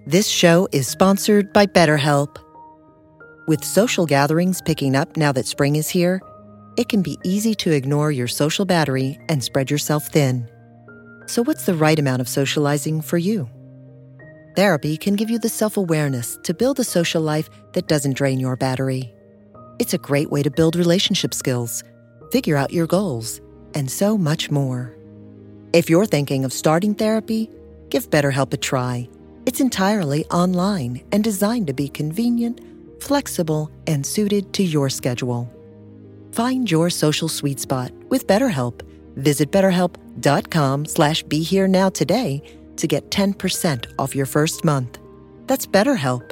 This show is sponsored by BetterHelp. With social gatherings picking up now that spring is here, it can be easy to ignore your social battery and spread yourself thin. So what's the right amount of socializing for you? Therapy can give you the self-awareness to build a social life that doesn't drain your battery. It's a great way to build relationship skills, figure out your goals, and so much more. If you're thinking of starting therapy, give BetterHelp a try. It's entirely online and designed to be convenient, flexible, and suited to your schedule. Find your social sweet spot with BetterHelp. Visit BetterHelp.com/BeHereNow today to get 10% off your first month. That's BetterHelp,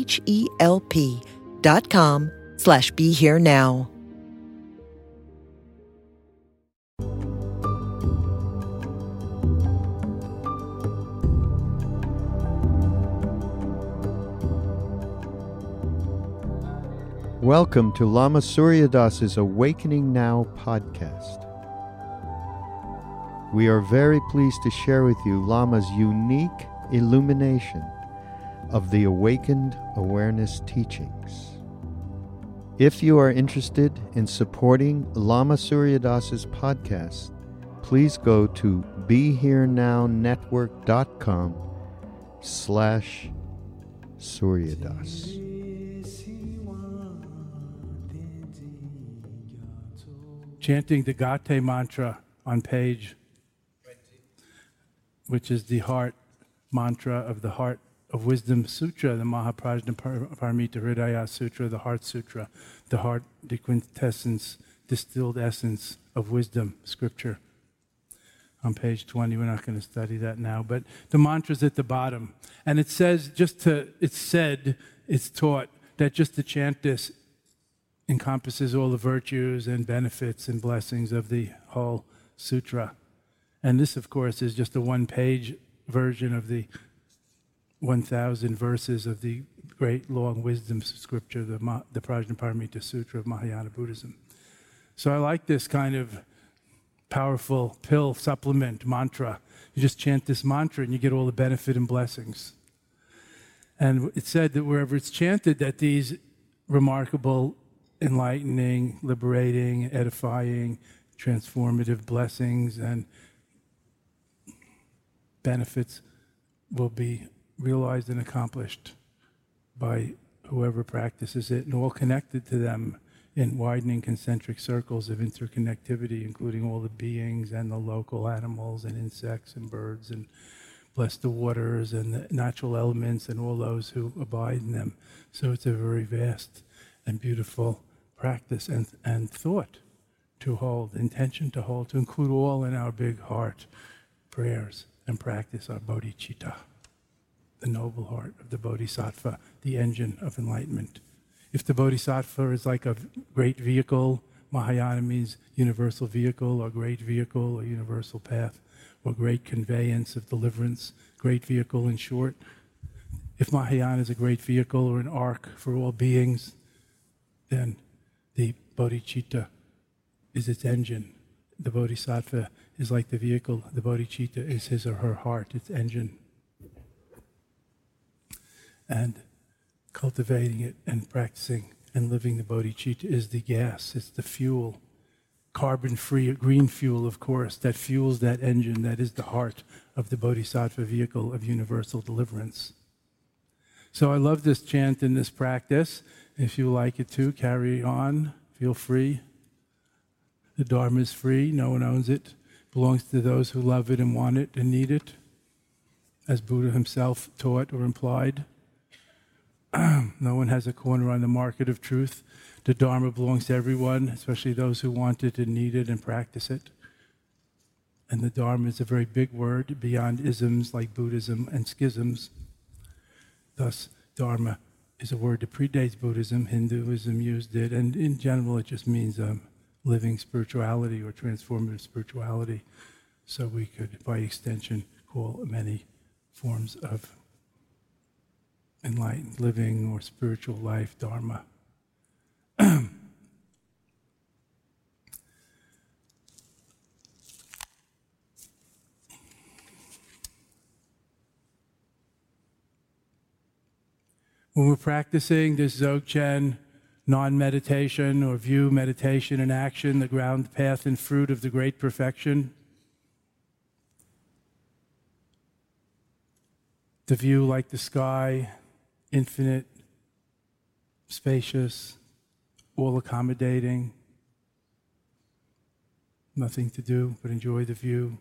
HELP.com/BeHereNow. Welcome to Lama Surya Das's Awakening Now podcast. We are very pleased to share with you Lama's unique illumination of the Awakened Awareness teachings. If you are interested in supporting Lama Surya Das's podcast, please go to BeHereNow.com/Suryadas. Chanting the Gate mantra on page 20, which is the heart mantra of the Heart of Wisdom Sutra, the Mahaprajnaparamita Hridaya Sutra, the Heart Sutra, the heart, the quintessence, distilled essence of wisdom, scripture. On page 20, we're not going to study that now, but the mantra's at the bottom. And it says, it's taught that just to chant this encompasses all the virtues and benefits and blessings of the whole sutra. And this, of course, is just a one-page version of the 1,000 verses of the great long wisdom scripture, the Prajnaparamita Sutra of Mahayana Buddhism. So I like this kind of powerful pill supplement mantra. You just chant this mantra and you get all the benefit and blessings. And it's said that wherever it's chanted, that these remarkable, enlightening, liberating, edifying, transformative blessings and benefits will be realized and accomplished by whoever practices it, and all connected to them in widening concentric circles of interconnectivity, including all the beings and the local animals and insects and birds, and bless the waters and the natural elements and all those who abide in them. So it's a very vast and beautiful practice and thought to hold, intention to hold, to include all in our big heart prayers and practice our bodhicitta, the noble heart of the bodhisattva, the engine of enlightenment. If the bodhisattva is like a great vehicle, Mahayana means universal vehicle or great vehicle or universal path or great conveyance of deliverance, great vehicle in short. If Mahayana is a great vehicle or an ark for all beings, then the bodhicitta is its engine. The bodhisattva is like the vehicle. The bodhicitta is his or her heart, its engine. And cultivating it and practicing and living the bodhicitta is the gas, it's the fuel. Carbon-free, green fuel, of course, that fuels that engine, that is the heart of the bodhisattva vehicle of universal deliverance. So I love this chant and this practice. If you like it too, carry on. Feel free. The Dharma is free. No one owns it. It belongs to those who love it and want it and need it, as Buddha himself taught or implied. No one has a corner on the market of truth. The Dharma belongs to everyone, especially those who want it and need it and practice it. And the Dharma is a very big word beyond isms like Buddhism and schisms. Thus, Dharma is a word that predates Buddhism. Hinduism used it, and in general it just means living spirituality or transformative spirituality. So we could, by extension, call many forms of enlightened living or spiritual life Dharma. When we're practicing this Dzogchen non-meditation or view meditation in action, the ground, path, and fruit of the great perfection, the view like the sky, infinite, spacious, all accommodating, nothing to do but enjoy the view.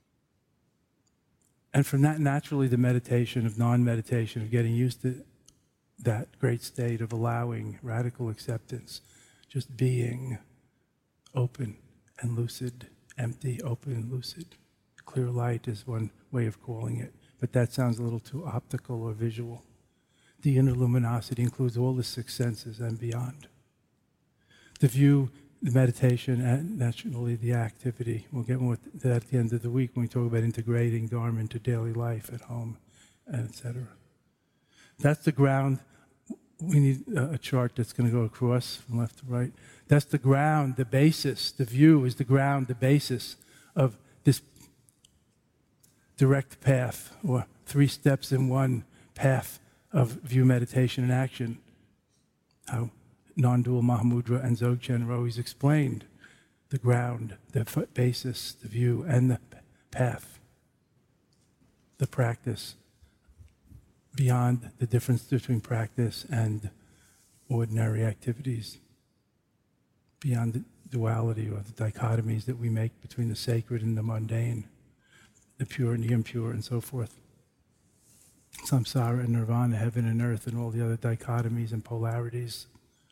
And from that, naturally, the meditation of non-meditation, of getting used to that great state of allowing, radical acceptance, just being open and lucid, empty, open and lucid. Clear light is one way of calling it, but that sounds a little too optical or visual. The inner luminosity includes all the six senses and beyond. The view, the meditation, and naturally the activity. We'll get more to that at the end of the week when we talk about integrating Dharma into daily life at home, and etc. That's the ground. We need a chart that's going to go across from left to right. That's the ground, the basis. The view is the ground, the basis of this direct path, or 3 steps in one path of view, meditation, and action. How non-dual Mahamudra and Dzogchen are always explained. The ground, the basis, the view, and the path, the practice. Beyond the difference between practice and ordinary activities, beyond the duality or the dichotomies that we make between the sacred and the mundane, the pure and the impure, and so forth. Samsara and nirvana, heaven and earth, and all the other dichotomies and polarities.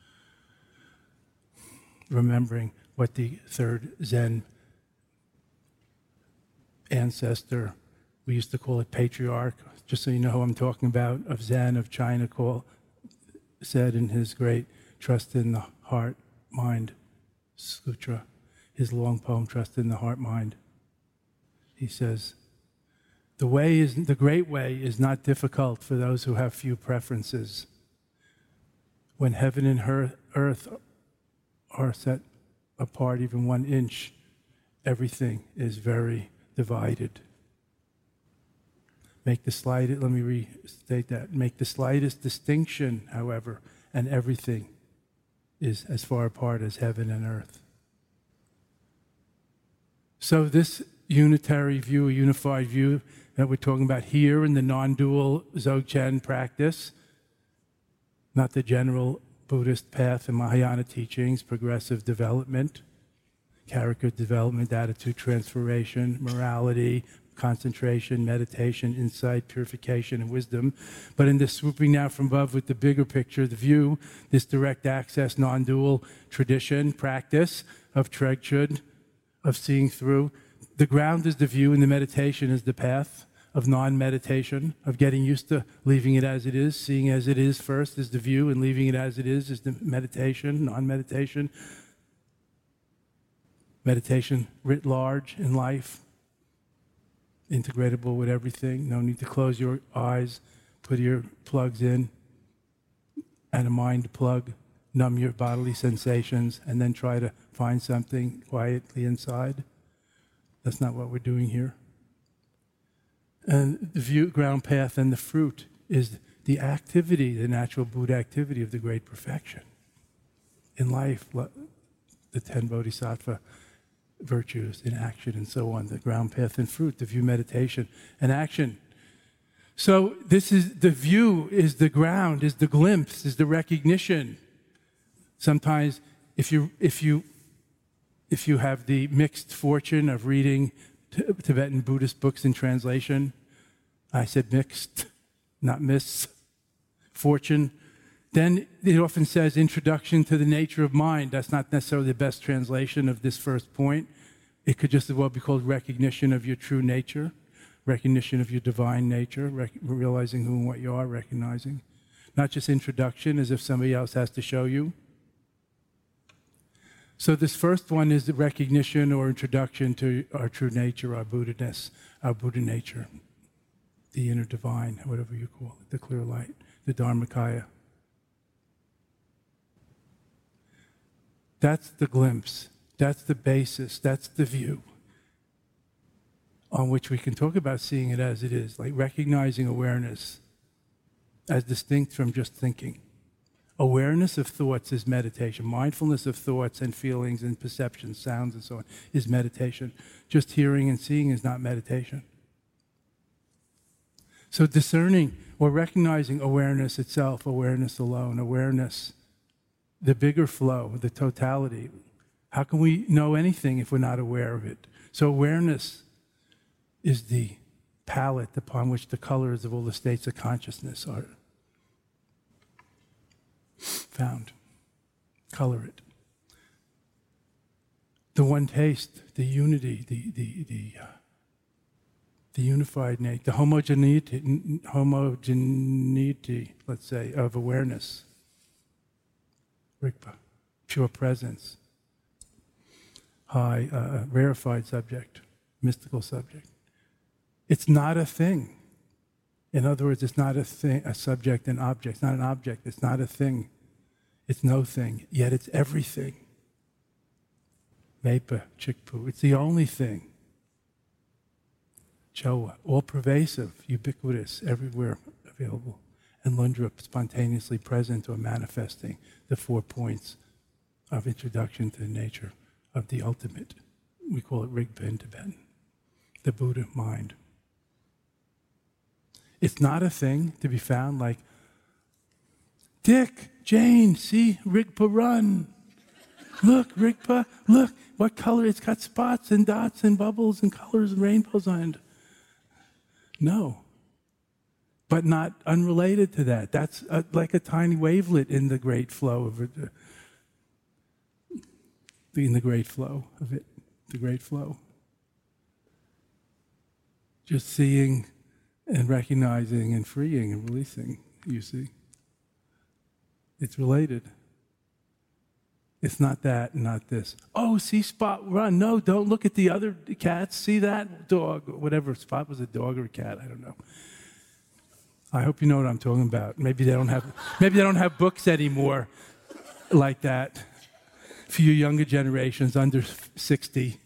Remembering what the third Zen ancestor, we used to call it patriarch, just so you know who I'm talking about, of Zen, of China, said in his great Trust in the Heart, Mind Sutra, his long poem, Trust in the Heart, Mind. He says, the great way is not difficult for those who have few preferences. When heaven and earth are set apart even 1 inch, everything is very divided. Let me restate that. Make the slightest distinction, however, and everything is as far apart as heaven and earth. So this unitary view, a unified view that we're talking about here in the non-dual Dzogchen practice, not the general Buddhist path and Mahayana teachings, progressive development, character development, attitude transformation, morality, concentration, meditation, insight, purification, and wisdom. But in this swooping now from above with the bigger picture, the view, this direct access, non-dual tradition, practice of Tregchud, of seeing through. The ground is the view and the meditation is the path of non-meditation, of getting used to leaving it as it is, seeing as it is first is the view, and leaving it as it is the meditation, non-meditation. Meditation writ large in life, integratable with everything. No need to close your eyes, put your plugs in, and a mind plug, numb your bodily sensations, and then try to find something quietly inside. That's not what we're doing here. And the view, ground path, and the fruit is the activity, the natural Buddha activity of the great perfection. In life, the 10 bodhisattva virtues in action and so on, the ground path and fruit, the view, meditation, and action. So this is the view, is the ground, is the glimpse, is the recognition. Sometimes if you have the mixed fortune of reading Tibetan Buddhist books in translation, I said mixed, not misfortune, then it often says introduction to the nature of mind. That's not necessarily the best translation of this first point. It could just as well be called recognition of your true nature, recognition of your divine nature, realizing who and what you are, recognizing. Not just introduction as if somebody else has to show you. So this first one is the recognition or introduction to our true nature, our Buddha-ness, our Buddha nature, the inner divine, whatever you call it, the clear light, the Dharmakaya. That's the glimpse. That's the basis. That's the view on which we can talk about seeing it as it is, like recognizing awareness as distinct from just thinking. Awareness of thoughts is meditation. Mindfulness of thoughts and feelings and perceptions, sounds and so on, is meditation. Just hearing and seeing is not meditation. So discerning or recognizing awareness itself, awareness alone, awareness, the bigger flow, the totality. How can we know anything if we're not aware of it? So awareness is the palette upon which the colors of all the states of consciousness are found. Color it. The one taste, the unity, the unified nature, the homogeneity, let's say, of awareness. Rigpa, pure presence, high, rarefied subject, mystical subject. It's not a thing. In other words, it's not a thing, a subject and object. It's not an object. It's not a thing. It's no thing. Yet it's everything. Mepa, Chikpu. It's the only thing. Chowa, all pervasive, ubiquitous, everywhere available. And Lundrup, spontaneously present or manifesting the 4 points of introduction to the nature of the ultimate. We call it Rigpa in Tibetan, the Buddha mind. It's not a thing to be found like, Dick, Jane, see, Rigpa run. Look, Rigpa, look, what color? It's got spots and dots and bubbles and colors and rainbows on it. No. But not unrelated to that. That's like a tiny wavelet in the great flow of it. In the great flow of it. The great flow. Just seeing and recognizing and freeing and releasing, you see. It's related. It's not that and not this. Oh, see Spot run. No, don't look at the other cats. See that dog, whatever. Spot was a dog or a cat, I don't know. I hope you know what I'm talking about. Maybe they don't have books anymore like that for you younger generations under 60.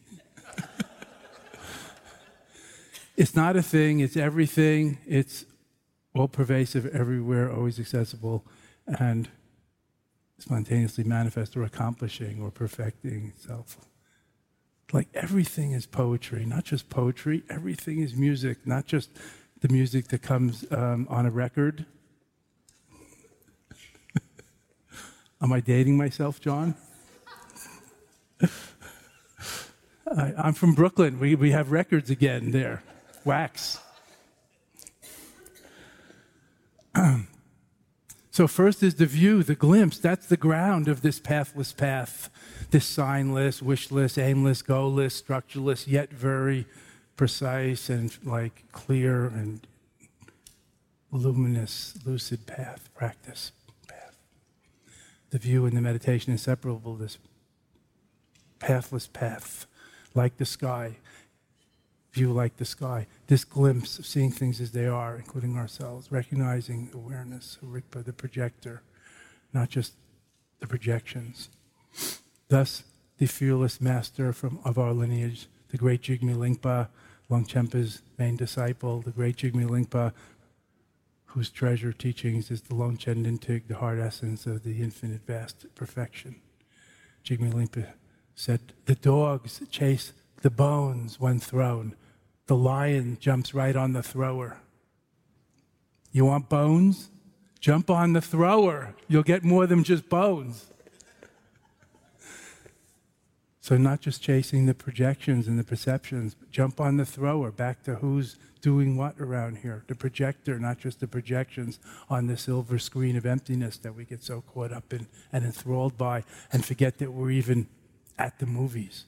It's not a thing, it's everything. It's all pervasive, everywhere, always accessible, and spontaneously manifest or accomplishing or perfecting itself. Like everything is poetry, not just poetry. Everything is music, not just the music that comes on a record. Am I dating myself, John? I'm from Brooklyn. We have records again there. Wax. So first is the view, the glimpse. That's the ground of this pathless path, this signless, wishless, aimless, goalless, structureless, yet very precise and like clear and luminous, lucid path, practice path. The view and the meditation inseparable, this pathless path, like the sky, view like the sky, this glimpse of seeing things as they are, including ourselves, recognizing awareness, Rigpa, the projector, not just the projections. Thus, the fearless master of our lineage, the great Jigme Lingpa, Longchenpa's main disciple, the great Jigme Lingpa, whose treasure teachings is the Longchen Nintig, the heart essence of the infinite vast perfection. Jigme Lingpa said, the dogs chase the bones when thrown. The lion jumps right on the thrower. You want bones? Jump on the thrower. You'll get more than just bones. So not just chasing the projections and the perceptions, but jump on the thrower, back to who's doing what around here. The projector, not just the projections on the silver screen of emptiness that we get so caught up in and enthralled by and forget that we're even at the movies.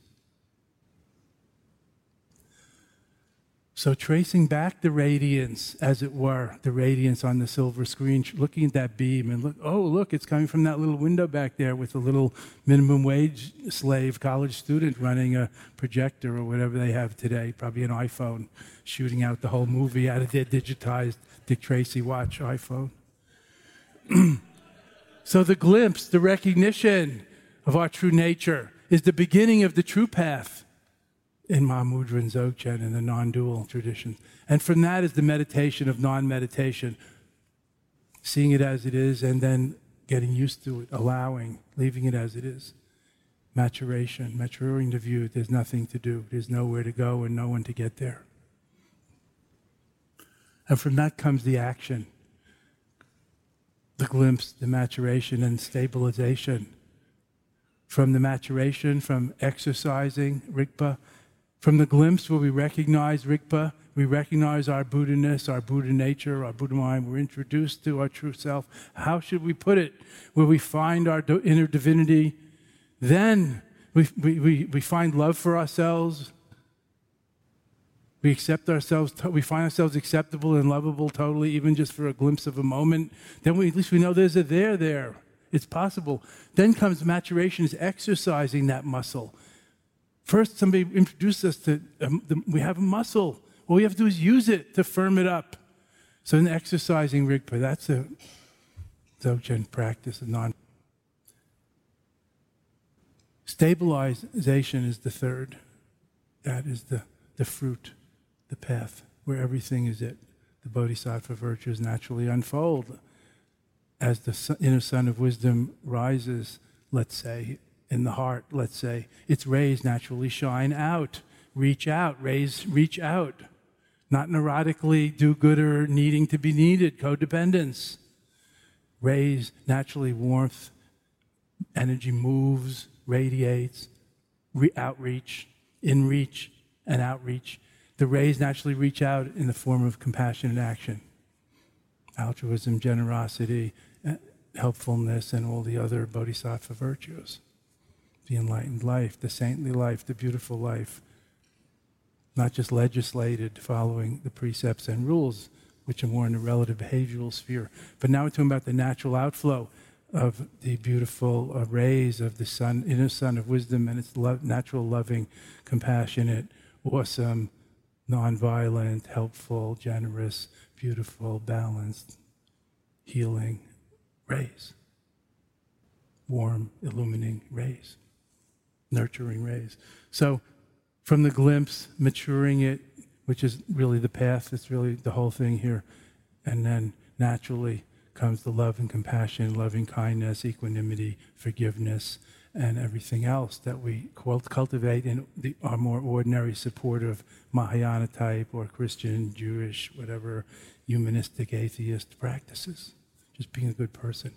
So tracing back the radiance, as it were, the radiance on the silver screen, looking at that beam and look, it's coming from that little window back there with a little minimum wage slave college student running a projector or whatever they have today, probably an iPhone, shooting out the whole movie out of their digitized Dick Tracy watch iPhone. So the glimpse, the recognition of our true nature is the beginning of the true path in Mahamudra and Dzogchen and the non-dual traditions. And from that is the meditation of non-meditation. seeing it as it is, and then getting used to it, allowing, leaving it as it is. Maturation, maturing the view. There's nothing to do. There's nowhere to go and no one to get there. And from that comes the action, the glimpse, the maturation and stabilization. From the maturation, from exercising Rigpa, from the glimpse where we recognize Rigpa, we recognize our Buddha-ness, our Buddha nature, our Buddha mind. We're introduced to our true self. How should we put it? Where we find our inner divinity, then we find love for ourselves. We accept ourselves, we find ourselves acceptable and lovable totally, even just for a glimpse of a moment. Then at least we know there's a there. It's possible. Then comes maturation, is exercising that muscle. First, somebody introduced us to, we have a muscle. All we have to do is use it to firm it up. So in exercising Rigpa, that's a Dzogchen practice of Stabilization is the third. That is the fruit, the path, where everything is it. The bodhisattva virtues naturally unfold. As the inner sun of wisdom rises, let's say, in the heart, let's say, its rays naturally shine out, reach out, reach out. Not neurotically do-gooder, needing to be needed, codependence. Rays, naturally warmth, energy moves, radiates, outreach, in-reach, and outreach. The rays naturally reach out in the form of compassion and action. Altruism, generosity, helpfulness, and all the other bodhisattva virtues. The enlightened life, the saintly life, the beautiful life. Not just legislated following the precepts and rules, which are more in the relative behavioral sphere. But now we're talking about the natural outflow of the beautiful rays of the sun, inner sun of wisdom, and its natural, loving, compassionate, awesome, nonviolent, helpful, generous, beautiful, balanced, healing rays. Warm, illuminating rays. Nurturing rays. So from the glimpse, maturing it, which is really the path, it's really the whole thing here, and then naturally comes the love and compassion, loving kindness, equanimity, forgiveness, and everything else that we cultivate in our more ordinary supportive Mahayana type or Christian, Jewish, whatever, humanistic, atheist practices. Just being a good person.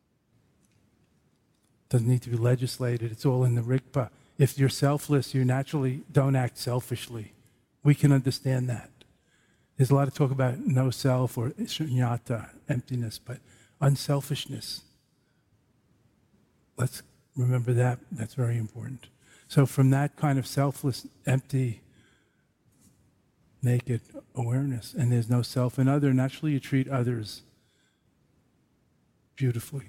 Doesn't need to be legislated. It's all in the Rigpa. If you're selfless, you naturally don't act selfishly. We can understand that. There's a lot of talk about no self or shunyata, emptiness, but unselfishness. Let's remember that. That's very important. So from that kind of selfless, empty, naked awareness, and there's no self in other, naturally you treat others beautifully.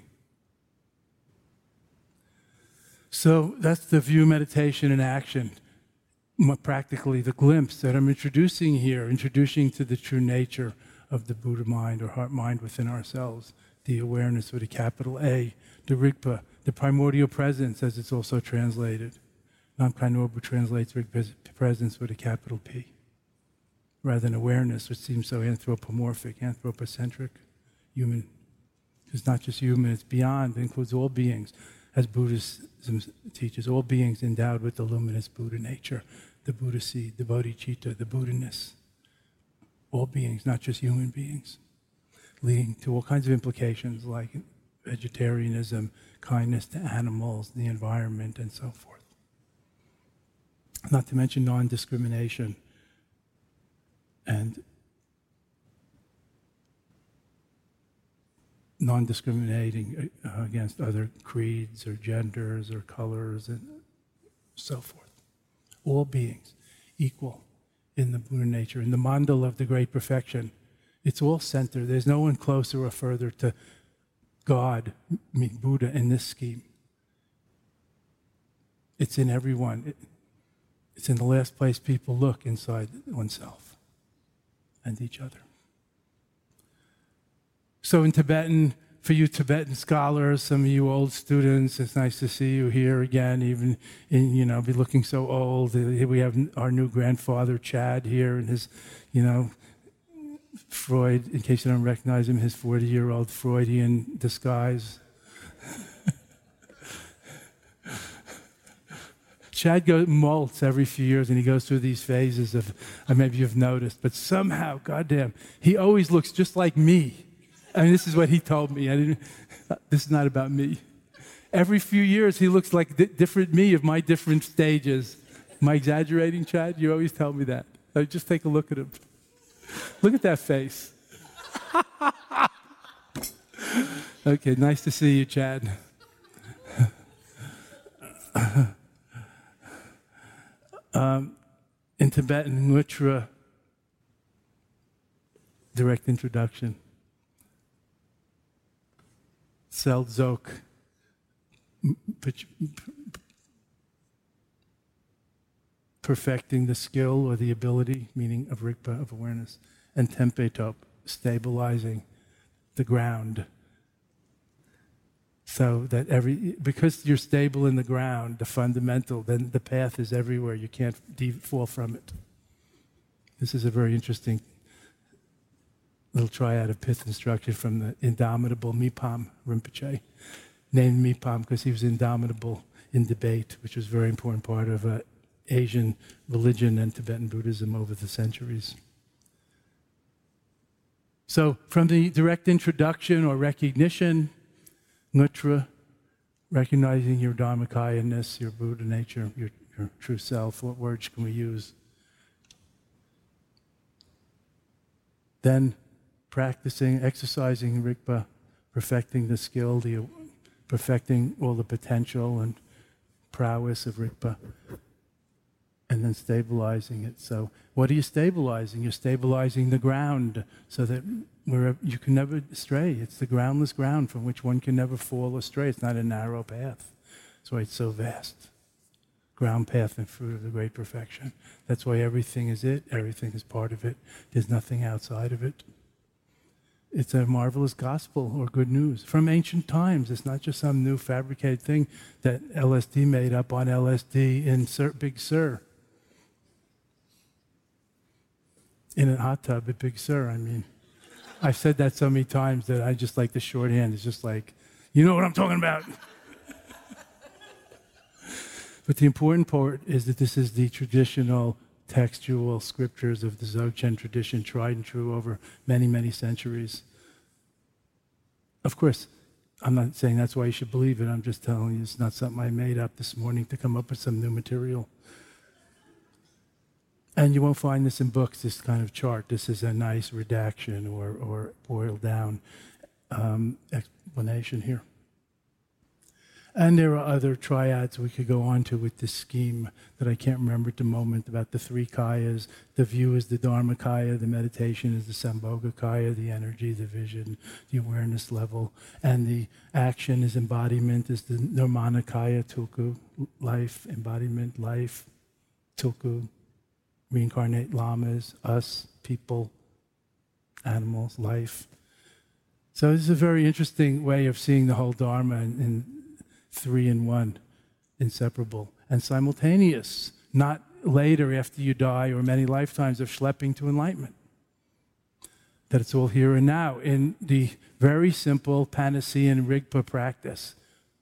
So that's the view, meditation, and action. More practically, the glimpse that I'm introducing here, introducing to the true nature of the Buddha mind or heart mind within ourselves, the awareness with a capital A, the Rigpa, the primordial presence, as it's also translated. Namkhai Norbu translates Rigpa's presence with a capital P, rather than awareness, which seems so anthropomorphic, anthropocentric, human. It's not just human, it's beyond, it includes all beings. As Buddhism teaches, all beings endowed with the luminous Buddha nature, the Buddha seed, the bodhicitta, the Buddha-ness. All beings, not just human beings, leading to all kinds of implications like vegetarianism, kindness to animals, the environment, and so forth. Not to mention non-discrimination and non-discriminating against other creeds or genders or colors and so forth. All beings equal in the Buddha nature, in the mandala of the great perfection. It's all center. There's no one closer or further to God, Buddha, in this scheme. It's in everyone. It's in the last place people look inside oneself and each other. So in Tibetan, for you Tibetan scholars, some of you old students, it's nice to see you here again, even in, be looking so old. Here we have our new grandfather, Chad, here, and his, Freud, in case you don't recognize him, his 40-year-old Freudian disguise. Chad molts every few years, and he goes through these phases of, maybe you've noticed, but somehow, goddamn, he always looks just like me. I mean, this is what he told me. This is not about me. Every few years, he looks like different me of my different stages. Am I exaggerating, Chad? You always tell me that. Just take a look at him. Look at that face. Okay, nice to see you, Chad. In Tibetan, Ngutra, direct introduction. Sel Dzok, perfecting the skill or the ability, meaning of Rigpa, of awareness, and Tempe Top, stabilizing the ground. So that because you're stable in the ground, the fundamental, then the path is everywhere. You can't fall from it. This is a very interesting little triad of pith instruction from the indomitable Mipam Rinpoche, named Mipam because he was indomitable in debate, which was a very important part of Asian religion and Tibetan Buddhism over the centuries. So from the direct introduction or recognition, Ngutra, recognizing your Dharmakaya-ness, your Buddha nature, your true self. What words can we use? Then practicing, exercising Rigpa, perfecting the skill, perfecting all the potential and prowess of Rigpa, and then stabilizing it. So what are you stabilizing? You're stabilizing the ground so that you can never stray. It's the groundless ground from which one can never fall astray. It's not a narrow path. That's why it's so vast. Ground path and fruit of the great perfection. That's why everything is it. Everything is part of it. There's nothing outside of it. It's a marvelous gospel or good news from ancient times. It's not just some new fabricated thing that LSD made up on LSD in Big Sur. In a hot tub at Big Sur, I mean. I've said that so many times that I just like the shorthand. It's just like, you know what I'm talking about. But the important part is that this is the traditional textual scriptures of the Dzogchen tradition, tried and true over many, many centuries. Of course, I'm not saying that's why you should believe it. I'm just telling you it's not something I made up this morning to come up with some new material. And you won't find this in books, this kind of chart. This is a nice redaction or boiled down explanation here. And there are other triads we could go on to with this scheme that I can't remember at the moment about the three kayas. The view is the Dharmakaya, the meditation is the Sambhogakaya, the energy, the vision, the awareness level. And the action is embodiment, is the Nirmanakaya, Tulku, life, embodiment, life, Tulku. Reincarnate lamas, us, people, animals, life. So this is a very interesting way of seeing the whole Dharma in 3 in 1, inseparable, and simultaneous, not later after you die or many lifetimes of schlepping to enlightenment. That it's all here and now in the very simple Panacean Rigpa practice.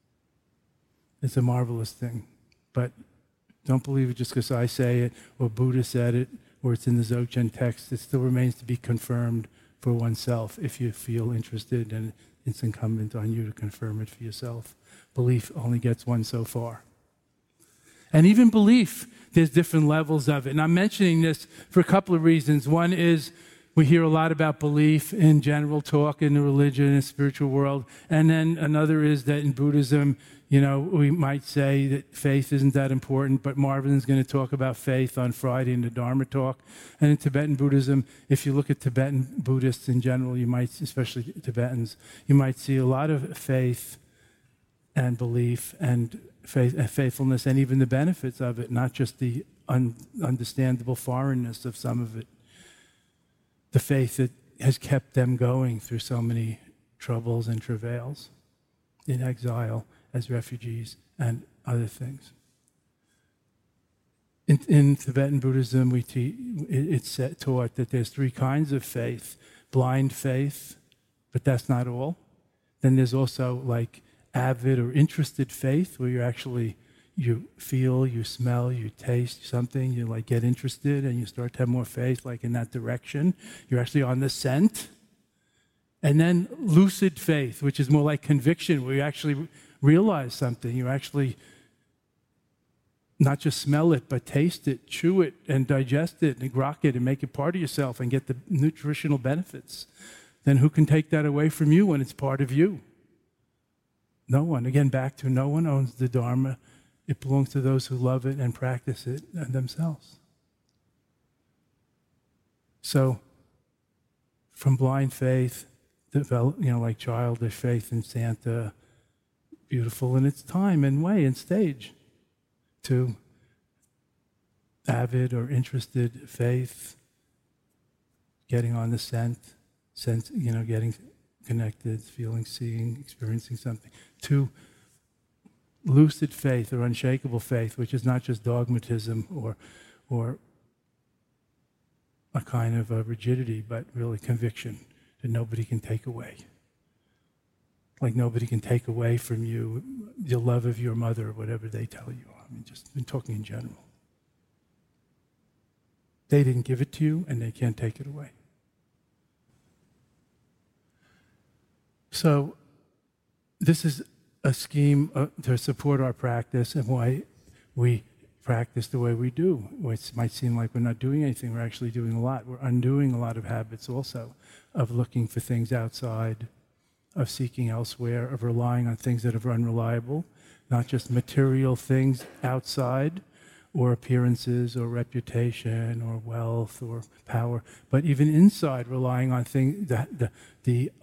It's a marvelous thing, but don't believe it just because I say it, or Buddha said it, or it's in the Dzogchen text. It still remains to be confirmed for oneself if you feel interested, and it's incumbent on you to confirm it for yourself. Belief only gets one so far. And even belief, there's different levels of it. And I'm mentioning this for a couple of reasons. One is we hear a lot about belief in general talk in the religion and spiritual world. And then another is that in Buddhism, we might say that faith isn't that important, but Marvin is going to talk about faith on Friday in the Dharma talk. And in Tibetan Buddhism, if you look at Tibetan Buddhists in general, you might, especially Tibetans, you might see a lot of faith and belief and faithfulness and even the benefits of it, not just the understandable foreignness of some of it. The faith that has kept them going through so many troubles and travails in exile, as refugees, and other things. In Tibetan Buddhism, it's taught that there's three kinds of faith. Blind faith, but that's not all. Then there's also like avid or interested faith, where you feel, you smell, you taste something, you like get interested and you start to have more faith like in that direction. You're actually on the scent. And then lucid faith, which is more like conviction, where you actually realize something. You actually not just smell it, but taste it, chew it, and digest it, and grok it, and make it part of yourself, and get the nutritional benefits. Then who can take that away from you when it's part of you? No one. Again, back to no one owns the Dharma. It belongs to those who love it and practice it themselves. So, from blind faith, like childish faith in Santa, beautiful in its time and way and stage, to avid or interested faith, getting on the scent, getting connected, feeling, seeing, experiencing something, to lucid faith or unshakable faith, which is not just dogmatism or a kind of a rigidity, but really conviction that nobody can take away. Like nobody can take away from you the love of your mother or whatever they tell you. I mean, just been talking in general. They didn't give it to you, and they can't take it away. So this is a scheme to support our practice and why we practice the way we do. It might seem like we're not doing anything. We're actually doing a lot. We're undoing a lot of habits also of looking for things outside, of seeking elsewhere, of relying on things that are unreliable, not just material things outside or appearances or reputation or wealth or power, but even inside, relying on things, the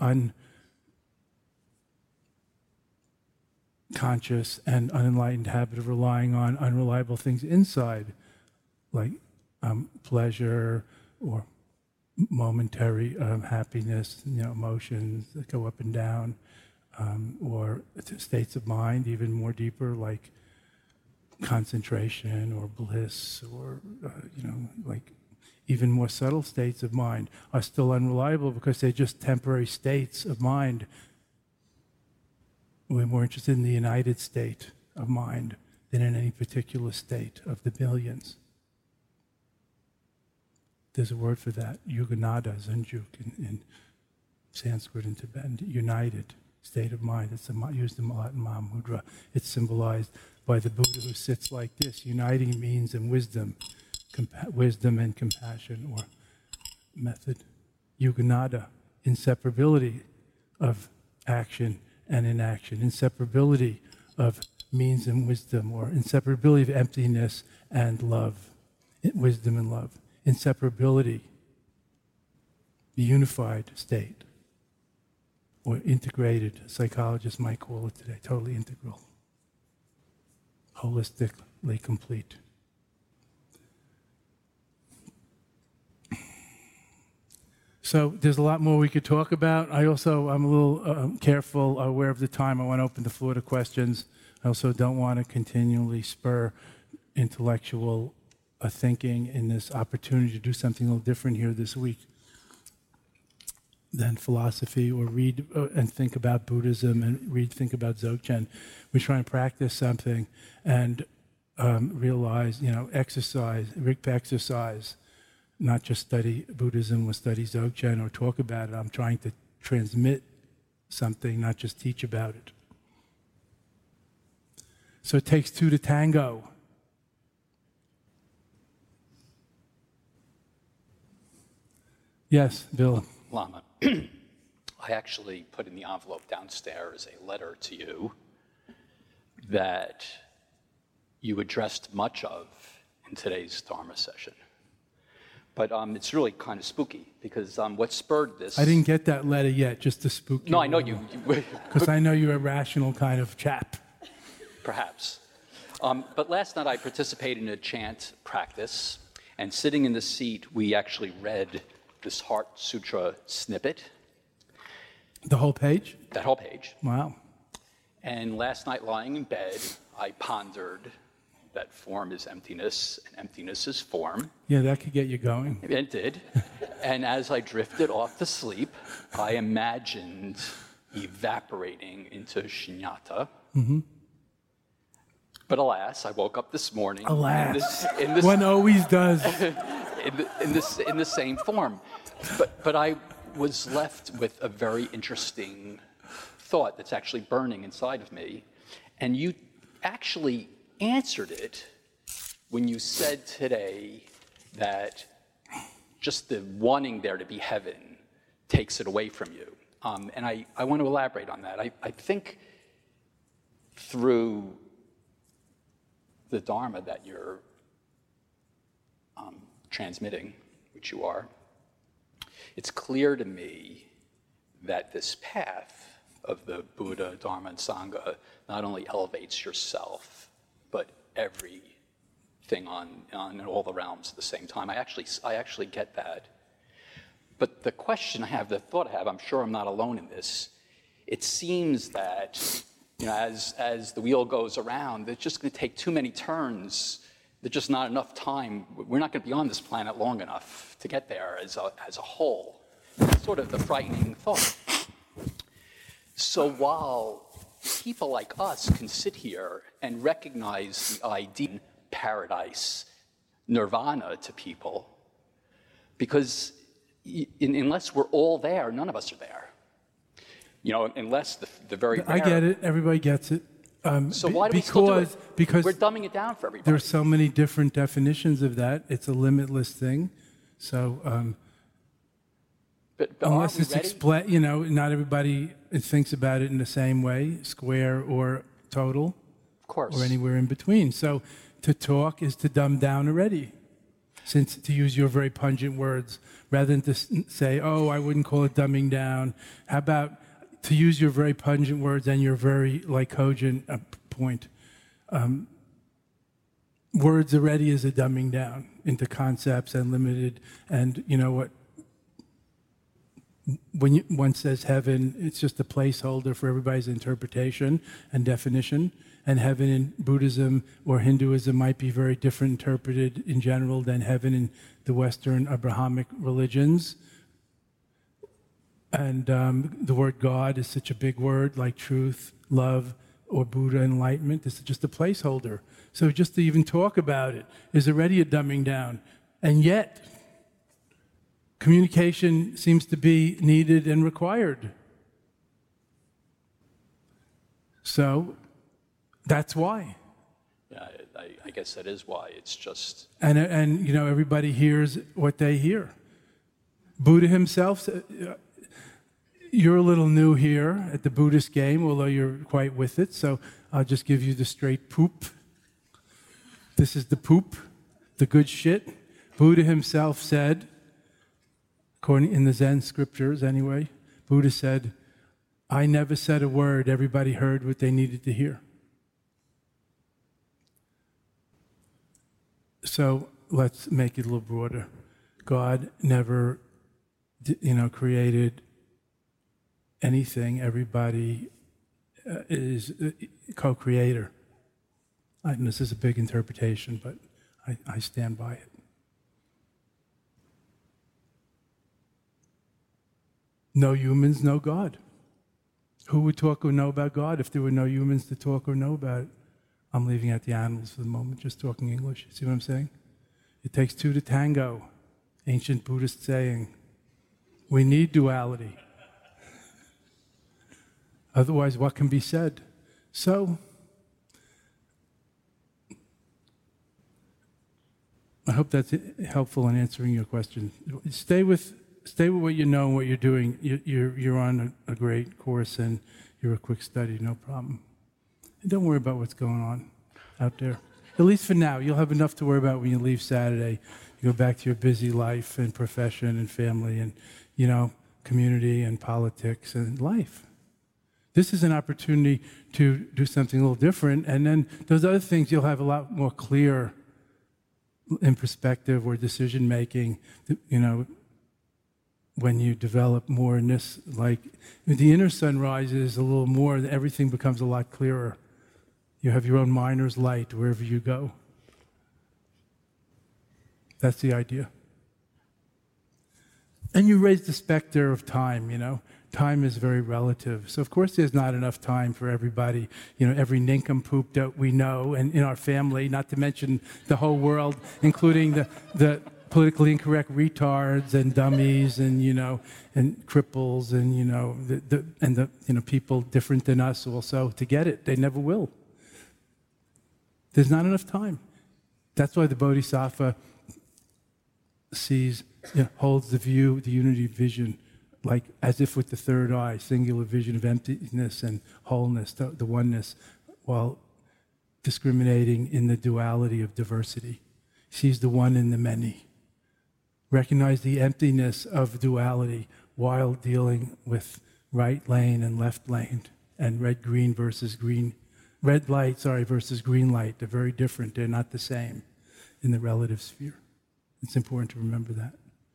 unconscious and unenlightened habit of relying on unreliable things inside, like pleasure or momentary happiness, emotions that go up and down, or states of mind, even more deeper, like concentration or bliss, or like even more subtle states of mind are still unreliable because they're just temporary states of mind. We're more interested in the united state of mind than in any particular state of the billions. There's a word for that, Yuganada, Zanjuk, in Sanskrit and Tibetan, united state of mind. It's used a lot in Mahamudra. It's symbolized by the Buddha who sits like this. Uniting means in wisdom, wisdom and compassion, or method. Yuganada, inseparability of action and inaction, inseparability of means and wisdom, or inseparability of emptiness and love, wisdom and love. Inseparability, the unified state, or integrated, psychologists might call it today, totally integral, holistically complete. So there's a lot more we could talk about. I'm a little careful, aware of the time. I want to open the floor to questions. I also don't want to continually spur intellectual thinking in this opportunity to do something a little different here this week than philosophy, or read and think about Buddhism and think about Dzogchen. We try and practice something and realize, exercise, Rigpa exercise, not just study Buddhism or study Dzogchen or talk about it. I'm trying to transmit something, not just teach about it. So it takes two to tango. Yes, Bill. Lama, I actually put in the envelope downstairs a letter to you that you addressed much of in today's Dharma session. But it's really kind of spooky, because what spurred this... I didn't get that letter yet, just to spook you. No, I know you... Because I know you're a rational kind of chap. Perhaps. But last night I participated in a chant practice, and sitting in the seat, we actually read this Heart Sutra snippet. The whole page? That whole page. Wow. And last night, lying in bed, I pondered that form is emptiness and emptiness is form. Yeah, that could get you going. It did. And as I drifted off to sleep, I imagined evaporating into shunyata. Mm-hmm. But alas, I woke up this morning. Alas, in this, one always does. in the same form. But I was left with a very interesting thought that's actually burning inside of me. And you actually answered it when you said today that just the wanting there to be heaven takes it away from you. And I want to elaborate on that. I think through the Dharma that you're transmitting, which you are, it's clear to me that this path of the Buddha, Dharma, and Sangha not only elevates yourself, but everything on all the realms at the same time. I actually get that. But the question I have, the thought I have, I'm sure I'm not alone in this. It seems that, as the wheel goes around, it's just going to take too many turns. There's just not enough time. We're not going to be on this planet long enough to get there as a whole. That's sort of the frightening thought. So while people like us can sit here and recognize the idea of paradise, nirvana to people, because unless we're all there, none of us are there. Unless the very I get it. Everybody gets it. So why do we still do it? Because we're dumbing it down for everybody. There's so many different definitions of that. It's a limitless thing. So but unless it's explained, not everybody thinks about it in the same way, square or total, of course, or anywhere in between. So to talk is to dumb down already. Since, to use your very pungent words, rather than to say, oh, I wouldn't call it dumbing down. How about to use your very pungent words and your very cogent point? Words already is a dumbing down into concepts and limited. And you know what? When one says heaven, it's just a placeholder for everybody's interpretation and definition. And heaven in Buddhism or Hinduism might be very different interpreted in general than heaven in the Western Abrahamic religions. And the word God is such a big word, like truth, love, or Buddha enlightenment. This is just a placeholder. So just to even talk about it is already a dumbing down. And yet, communication seems to be needed and required. So that's why. Yeah, I guess that is why. It's just... And everybody hears what they hear. Buddha himself, you're a little new here at the Buddhist game, although you're quite with it, so I'll just give you the straight poop. This is the poop, the good shit. Buddha himself said, according in the Zen scriptures anyway, Buddha said, I never said a word, everybody heard what they needed to hear. So let's make it a little broader. God never, created anything. Everybody is a co-creator. And this is a big interpretation, but I stand by it. No humans, no God. Who would talk or know about God if there were no humans to talk or know about it? I'm leaving out the animals for the moment, just talking English. See what I'm saying? It takes two to tango. Ancient Buddhist saying. We need duality. Otherwise, what can be said? So, I hope that's helpful in answering your question. Stay with what you know and what you're doing. You're on a great course and you're a quick study, no problem. And don't worry about what's going on out there. At least for now. You'll have enough to worry about when you leave Saturday. You go back to your busy life and profession and family and, community and politics and life. This is an opportunity to do something a little different. And then those other things you'll have a lot more clear in perspective or decision making, when you develop more in this, like the inner sun rises a little more, everything becomes a lot clearer. You have your own miner's light wherever you go. That's the idea. And you raise the specter of time, you know. Time is very relative. So, of course, there's not enough time for everybody. You know, every nincompoop that we know and in our family, not to mention the whole world, including the politically incorrect retards and dummies and, you know, and cripples and, you know, the people different than us also to get it. They never will. There's not enough time. That's why the Bodhisattva sees, you know, holds the view, the unity vision, like as if with the third eye, singular vision of emptiness and wholeness, the oneness, while discriminating in the duality of diversity. He sees the one in the many. Recognize the emptiness of duality while dealing with right lane and left lane and red light versus green light. They're very different. They're not the same in the relative sphere. It's important to remember that.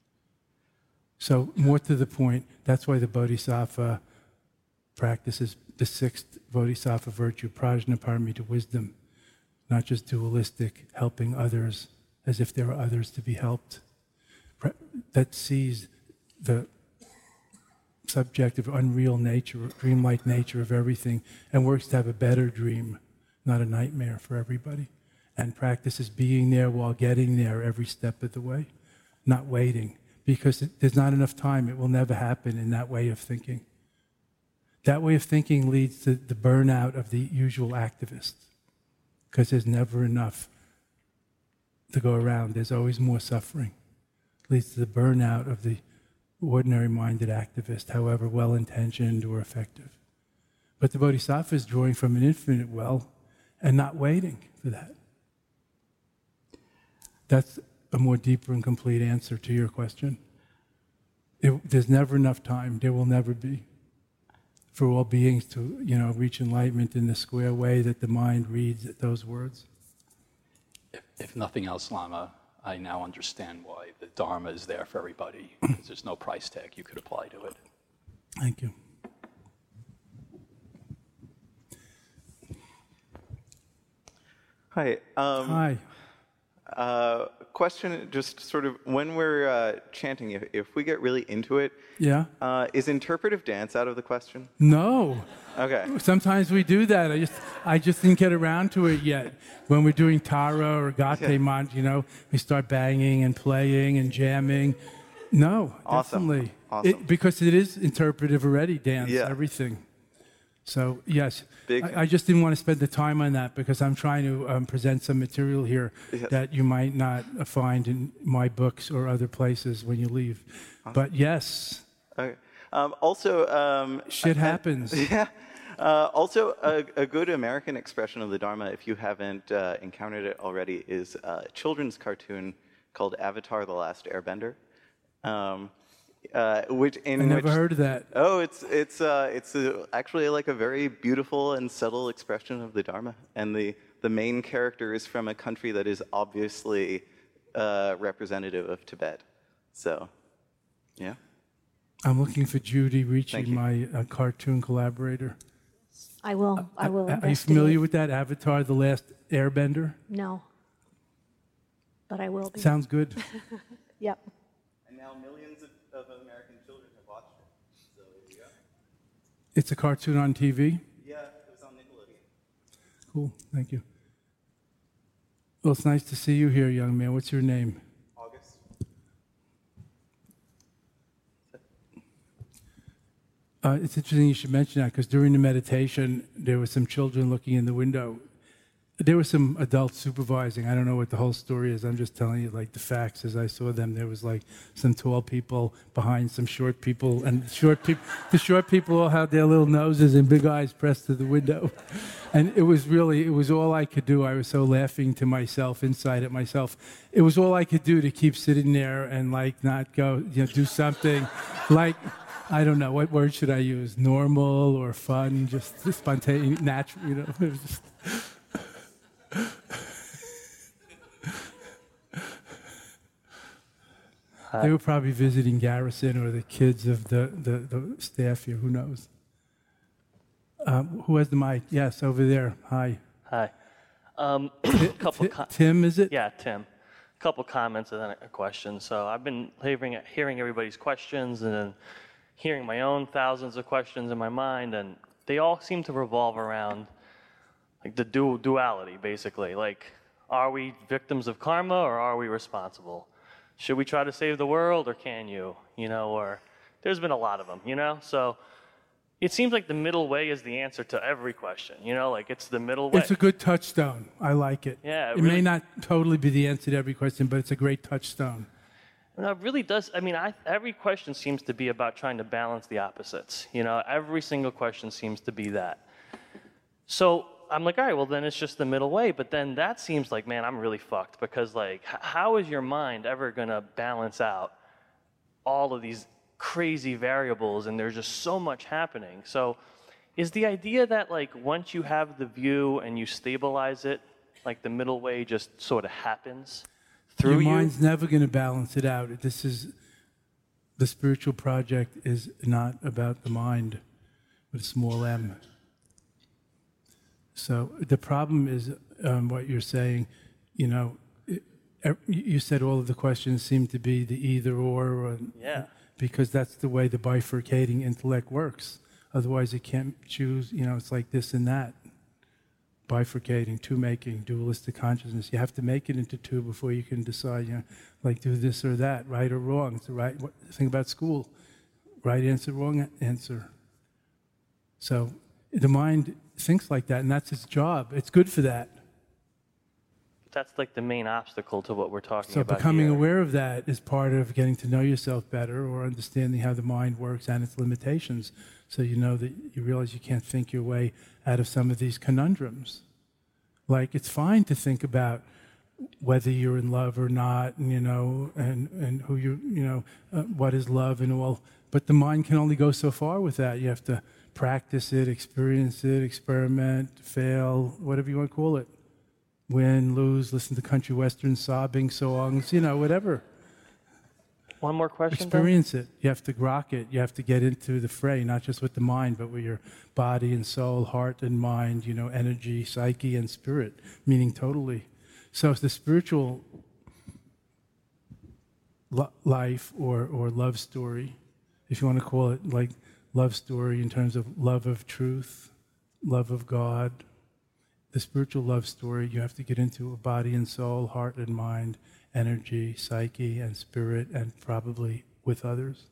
So more to the point, that's why the Bodhisattva practices the sixth Bodhisattva virtue, prajnaparamita, wisdom, not just dualistic, helping others as if there are others to be helped, that sees the subjective, unreal nature, dreamlike nature of everything, and works to have a better dream, not a nightmare for everybody, and practices being there while getting there every step of the way, not waiting. Because there's not enough time. It will never happen in that way of thinking. That way of thinking leads to the burnout of the usual activist, because there's never enough to go around. There's always more suffering. Leads to the burnout of the ordinary-minded activist, however well-intentioned or effective. But the Bodhisattva is drawing from an infinite well and not waiting for that. That's a more deeper and complete answer to your question. There's never enough time. There will never be for all beings to, you know, reach enlightenment in the square way that the mind reads those words. If nothing else, Lama, I now understand why the Dharma is there for everybody. Because there's no price tag you could apply to it. Thank you. Hi. Hi. Question, just sort of, when we're chanting, if we get really into it, Yeah? is interpretive dance out of the question? No. Okay. Sometimes we do that. I just didn't get around to it yet. When we're doing Tara or Gate Mantra, you know, we start banging and playing and jamming. No, Awesome. definitely. Awesome. Because it is interpretive already, dance, Yeah. everything. So, yes. Big- I just didn't want to spend the time on that because I'm trying to present some material here Yes. that you might not find in my books or other places when you leave. But yes, Okay. Also, shit happens. Yeah. Also, a good American expression of the Dharma, if you haven't encountered it already, is a children's cartoon called Avatar: The Last Airbender. I never heard of that. Oh, it's actually like a very beautiful and subtle expression of the Dharma, and the main character is from a country that is obviously representative of Tibet. So, yeah. I'm looking for Judy Ricci, Thank you. my cartoon collaborator. I will Are you investigate. familiar with that, Avatar: The Last Airbender? No. But I will be. Sounds good. Yep. And now millions of American children have watched it. So there you go. It's a cartoon on TV? Yeah, it was on Nickelodeon. Cool, thank you. Well, it's nice to see you here, young man. What's your name? August. It's interesting you should mention that because during the meditation, there were some children looking in the window. There were some adults supervising. I don't know what the whole story is. I'm just telling you like the facts as I saw them. There was like some tall people behind some short people, and the short people all had their little noses and big eyes pressed to the window. And it was all I could do. I was so laughing to myself, inside at myself. It was all I could do to keep sitting there and like not go, do something like, I don't know, what word should I use? Normal or fun, just spontaneous, natural, It was just... They were probably visiting Garrison or the kids of the staff here, who knows? Who has the mic? Yes, over there. Hi. Hi. Couple Tim, is it? Yeah, Tim. couple comments and then a question. So I've been hearing everybody's questions and then hearing my own thousands of questions in my mind, and they all seem to revolve around like the duality, basically. Like, are we victims of karma or are we responsible? Should we try to save the world or can you? You know, or there's been a lot of them, you know? So it seems like the middle way is the answer to every question, you know? Like, it's the middle way. It's a good touchstone. I like it. Yeah, it really may not totally be the answer to every question, but it's a great touchstone. No, it really does. I mean, every question seems to be about trying to balance the opposites. You know, every single question seems to be that. So I'm like, all right, well, then it's just the middle way. But then that seems like, man, I'm really fucked because, like, how is your mind ever going to balance out all of these crazy variables? And there's just so much happening. So is the idea that, like, once you have the view and you stabilize it, like the middle way just sort of happens? Through Your mind's never going to balance it out. The spiritual project is not about the mind with a small m. So the problem is what you're saying, you know, you said all of the questions seem to be the either or, yeah, because that's the way the bifurcating intellect works. Otherwise it can't choose, you know, it's like this and that. Bifurcating, two-making, dualistic consciousness. You have to make it into two before you can decide, you know, like do this or that, right or wrong. It's the right thing about school. Right answer, wrong answer. So the mind thinks like that, and that's its job. It's good for that. That's like the main obstacle to what we're talking So about becoming here. aware of that is part of getting to know yourself better or understanding how the mind works and its limitations. So you know that you realize you can't think your way out of some of these conundrums. Like, it's fine to think about whether you're in love or not, and, you know, and who you know, what is love and all. But the mind can only go so far with that. You have to practice it, experience it, experiment, fail, whatever you want to call it. Win, lose, listen to country western sobbing songs, you know, whatever. One more question, Experience it. You have to grok it. You have to get into the fray, not just with the mind, but with your body and soul, heart and mind, you know, energy, psyche, and spirit, meaning totally. So it's the spiritual life or love story, if you want to call it like love story in terms of love of truth, love of God. The spiritual love story, you have to get into a body and soul, heart and mind, energy, psyche, and spirit, and probably with others.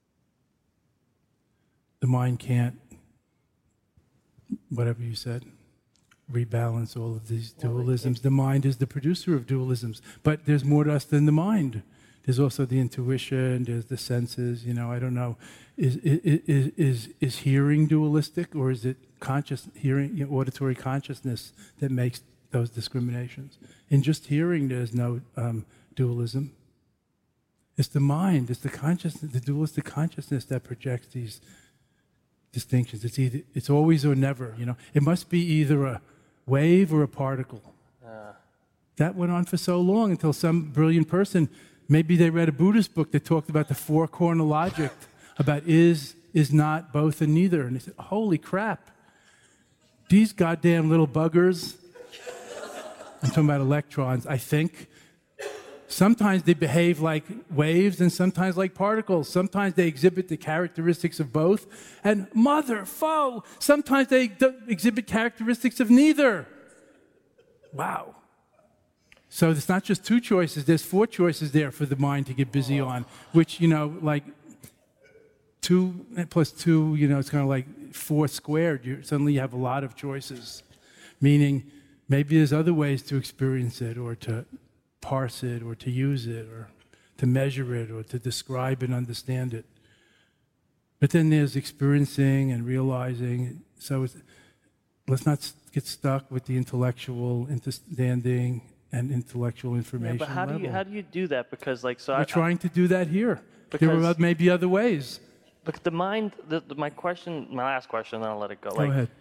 The mind can't, whatever you said, rebalance all of these dualisms. The mind is the producer of dualisms, but there's more to us than the mind. There's also the intuition, there's the senses, you know, I don't know. Is hearing dualistic, or is it conscious hearing, you know, auditory consciousness that makes those discriminations? In just hearing, there's no dualism. It's the mind, it's the consciousness, the dualistic consciousness that projects these distinctions. It's always or never, you know. It must be either a wave or a particle. That went on for so long until some brilliant person, maybe they read a Buddhist book that talked about the four corner logic, about is not, both, and neither. And they said, holy crap, these goddamn little buggers, I'm talking about electrons, I think, sometimes they behave like waves and sometimes like particles. Sometimes they exhibit the characteristics of both. And mother, foe, sometimes they exhibit characteristics of neither. Wow. So it's not just two choices, there's four choices there for the mind to get busy on, which, you know, like 2 plus 2, you know, it's kind of like 4 squared. Suddenly you have a lot of choices, meaning maybe there's other ways to experience it or to parse it or to use it or to measure it or to describe and understand it. But then there's experiencing and realizing. So let's not get stuck with the intellectual understanding and intellectual information. Yeah, but how do you do that? Because, like, so we're trying to do that here. There are maybe other ways. But the mind, my last question, then I'll let it go. Go ahead.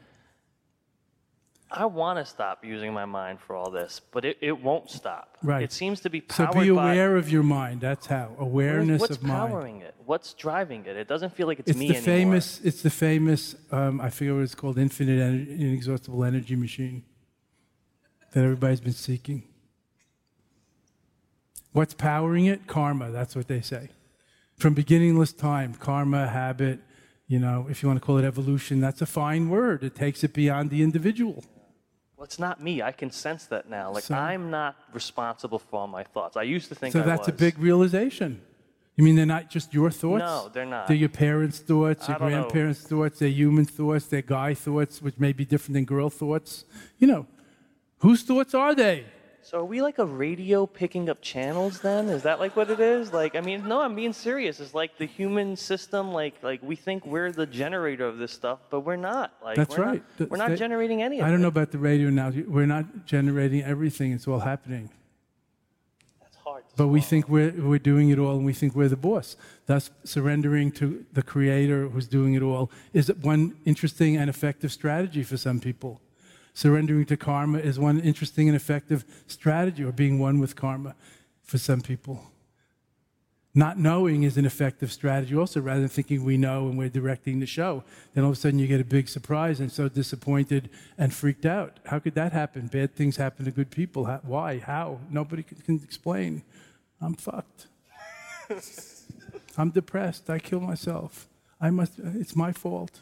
I want to stop using my mind for all this, but it won't stop. Right. It seems to be powered by... So be aware of your mind. That's how. Awareness of mind. What's powering it? What's driving it? It doesn't feel like it's me anymore. It's the famous, I forget what it's called, infinite inexhaustible energy machine that everybody's been seeking. What's powering it? Karma, that's what they say. From beginningless time, karma, habit, if you want to call it evolution, that's a fine word. It takes it beyond the individual. Well, it's not me. I can sense that now. Like, So- I'm not responsible for all my thoughts. I used to think So I that's was. a big realization. You mean they're not just your thoughts? No, they're not. They're your parents' thoughts, your I don't know. grandparents' thoughts, they're human thoughts, they're guy thoughts, which may be different than girl thoughts. Whose thoughts are they? So are we like a radio picking up channels then? Is that like what it is? Like, I mean, no, I'm being serious. It's like the human system, like we think we're the generator of this stuff, but we're not. Like, That's we're right. Not, we're not generating any of it. I don't know about the radio now. We're not generating everything. It's all happening. That's hard to But we swallow. think we're doing it all, and we think we're the boss. Thus, surrendering to the Creator who's doing it all is one interesting and effective strategy for some people. Surrendering to karma is one interesting and effective strategy, or being one with karma for some people. Not knowing is an effective strategy also, rather than thinking we know and we're directing the show. Then all of a sudden you get a big surprise and so disappointed and freaked out. How could that happen? Bad things happen to good people. Why? How? Nobody can explain. I'm fucked. I'm depressed. I kill myself. It's my fault.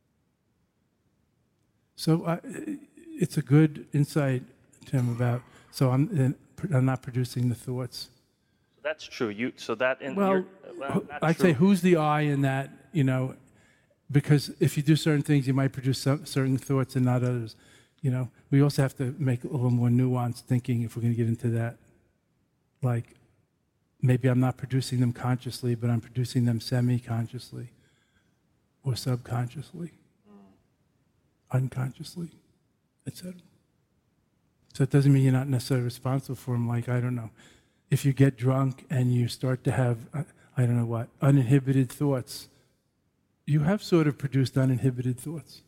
So it's a good insight, Tim, about, so I'm not producing the thoughts. That's true. So that in Well, not I'd true. say who's the I in that, because if you do certain things, you might produce certain thoughts and not others. We also have to make a little more nuanced thinking if we're going to get into that. Like, maybe I'm not producing them consciously, but I'm producing them semi-consciously or subconsciously, unconsciously, etc. So it doesn't mean you're not necessarily responsible for them. Like, I don't know, if you get drunk and you start to have, I don't know what, uninhibited thoughts, you have sort of produced uninhibited thoughts.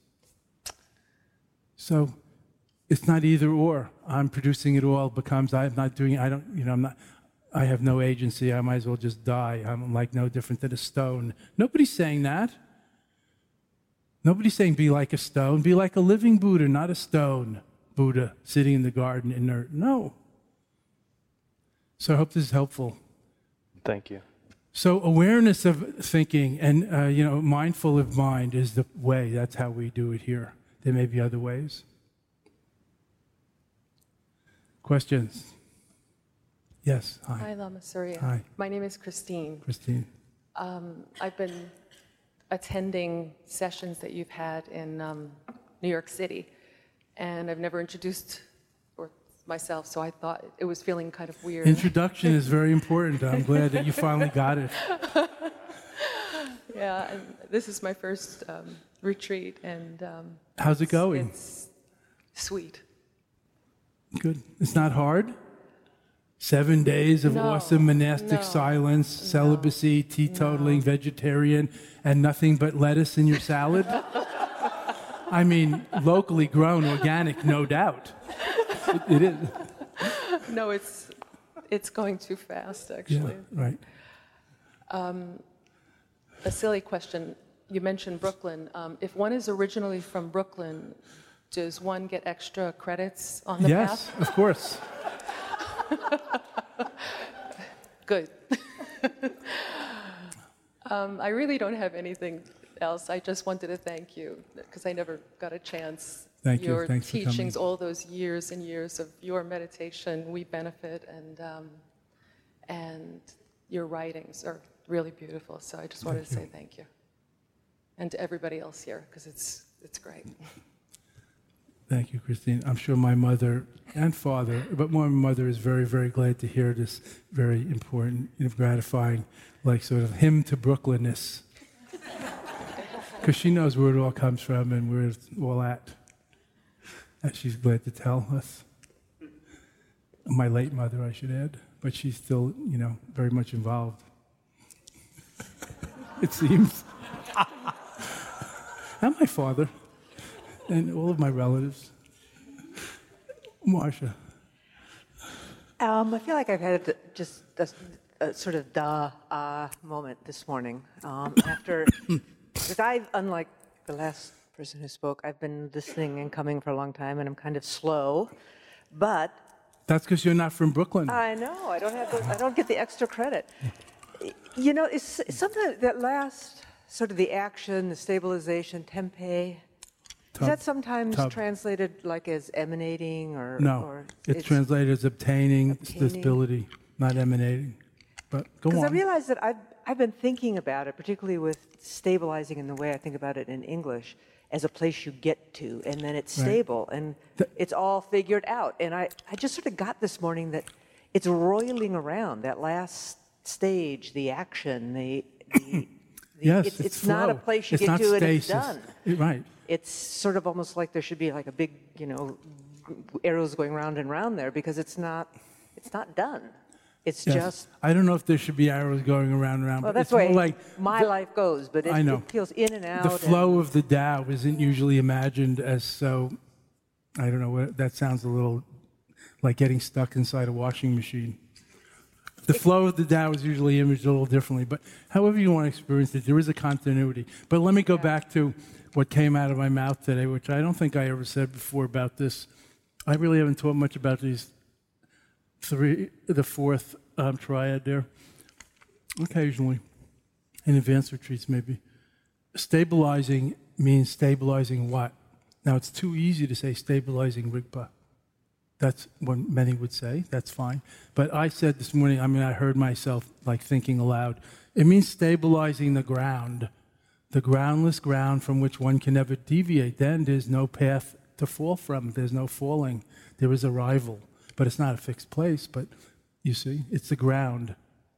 So it's not either or. I'm producing it all becomes I'm not doing it. I have no agency. I might as well just die. I'm like no different than a stone. Nobody's saying that. Nobody's saying be like a stone. Be like a living Buddha, not a stone Buddha sitting in the garden inert. No. So I hope this is helpful. Thank you. So awareness of thinking and mindful of mind is the way. That's how we do it here. There may be other ways. Questions? Yes. Hi. Hi, Lama Surya. Hi. My name is Christine. Christine. I've been attending sessions that you've had in New York City, and I've never introduced myself, so I thought it was feeling kind of weird. Introduction is very important. I'm glad that you finally got it. Yeah, and this is my first retreat, and How's it going? It's sweet. Good. It's not hard? 7 days of No, awesome monastic no, silence, celibacy, teetotaling, vegetarian, and nothing but lettuce in your salad? I mean, locally grown, organic, no doubt. It is. No, it's going too fast, actually. Yeah, right. A silly question. You mentioned Brooklyn. If one is originally from Brooklyn, does one get extra credits on the Yes, path? of course. Good. I really don't have anything else. I just wanted to thank you because I never got a chance. Thank you. Your Thanks for teachings, coming. all those years and years of your meditation, we benefit, and your writings are really beautiful. So I just wanted to say thank you, and to everybody else here because it's great. Thank you, Christine. I'm sure my mother and father, but more my mother is very, very glad to hear this very important, gratifying, like sort of hymn to Brooklynness. Because she knows where it all comes from and where it's all at. And she's glad to tell us. My late mother, I should add, but she's still, very much involved. It seems. And my father. And all of my relatives. Marsha. I feel like I've had just a sort of moment this morning. Because unlike the last person who spoke, I've been listening and coming for a long time, and I'm kind of slow. But That's because you're not from Brooklyn. I know. I don't get the extra credit. You know, it's something that last sort of the action, the stabilization, tempeh. Is that sometimes translated like as emanating or? No, or it's translated as obtaining stability, not emanating. But go on. Because I realize that I've been thinking about it, particularly with stabilizing in the way I think about it in English, as a place you get to, and then it's stable, and it's all figured out. And I just sort of got this morning that it's roiling around, that last stage, the action, yes, it's not a place you get to and it's done. Right. It's sort of almost like there should be like a big, arrows going round and round there, because it's not done. It's just. I don't know if there should be arrows going around and around. Well, but that's it's the way like my life goes, but it feels in and out. The flow of the Tao isn't usually imagined as so. I don't know. That sounds a little like getting stuck inside a washing machine. The flow of the Tao is usually imaged a little differently, but however you want to experience it, there is a continuity. But let me go back to what came out of my mouth today, which I don't think I ever said before about this. I really haven't taught much about these the fourth triad there. Occasionally, in advanced retreats maybe. Stabilizing means stabilizing what? Now, it's too easy to say stabilizing Rigpa. That's what many would say. That's fine. But I said this morning, I heard myself like thinking aloud. It means stabilizing the ground, the groundless ground from which one can never deviate. Then there's no path to fall from. There's no falling. There is arrival. But it's not a fixed place. But you see, it's the ground.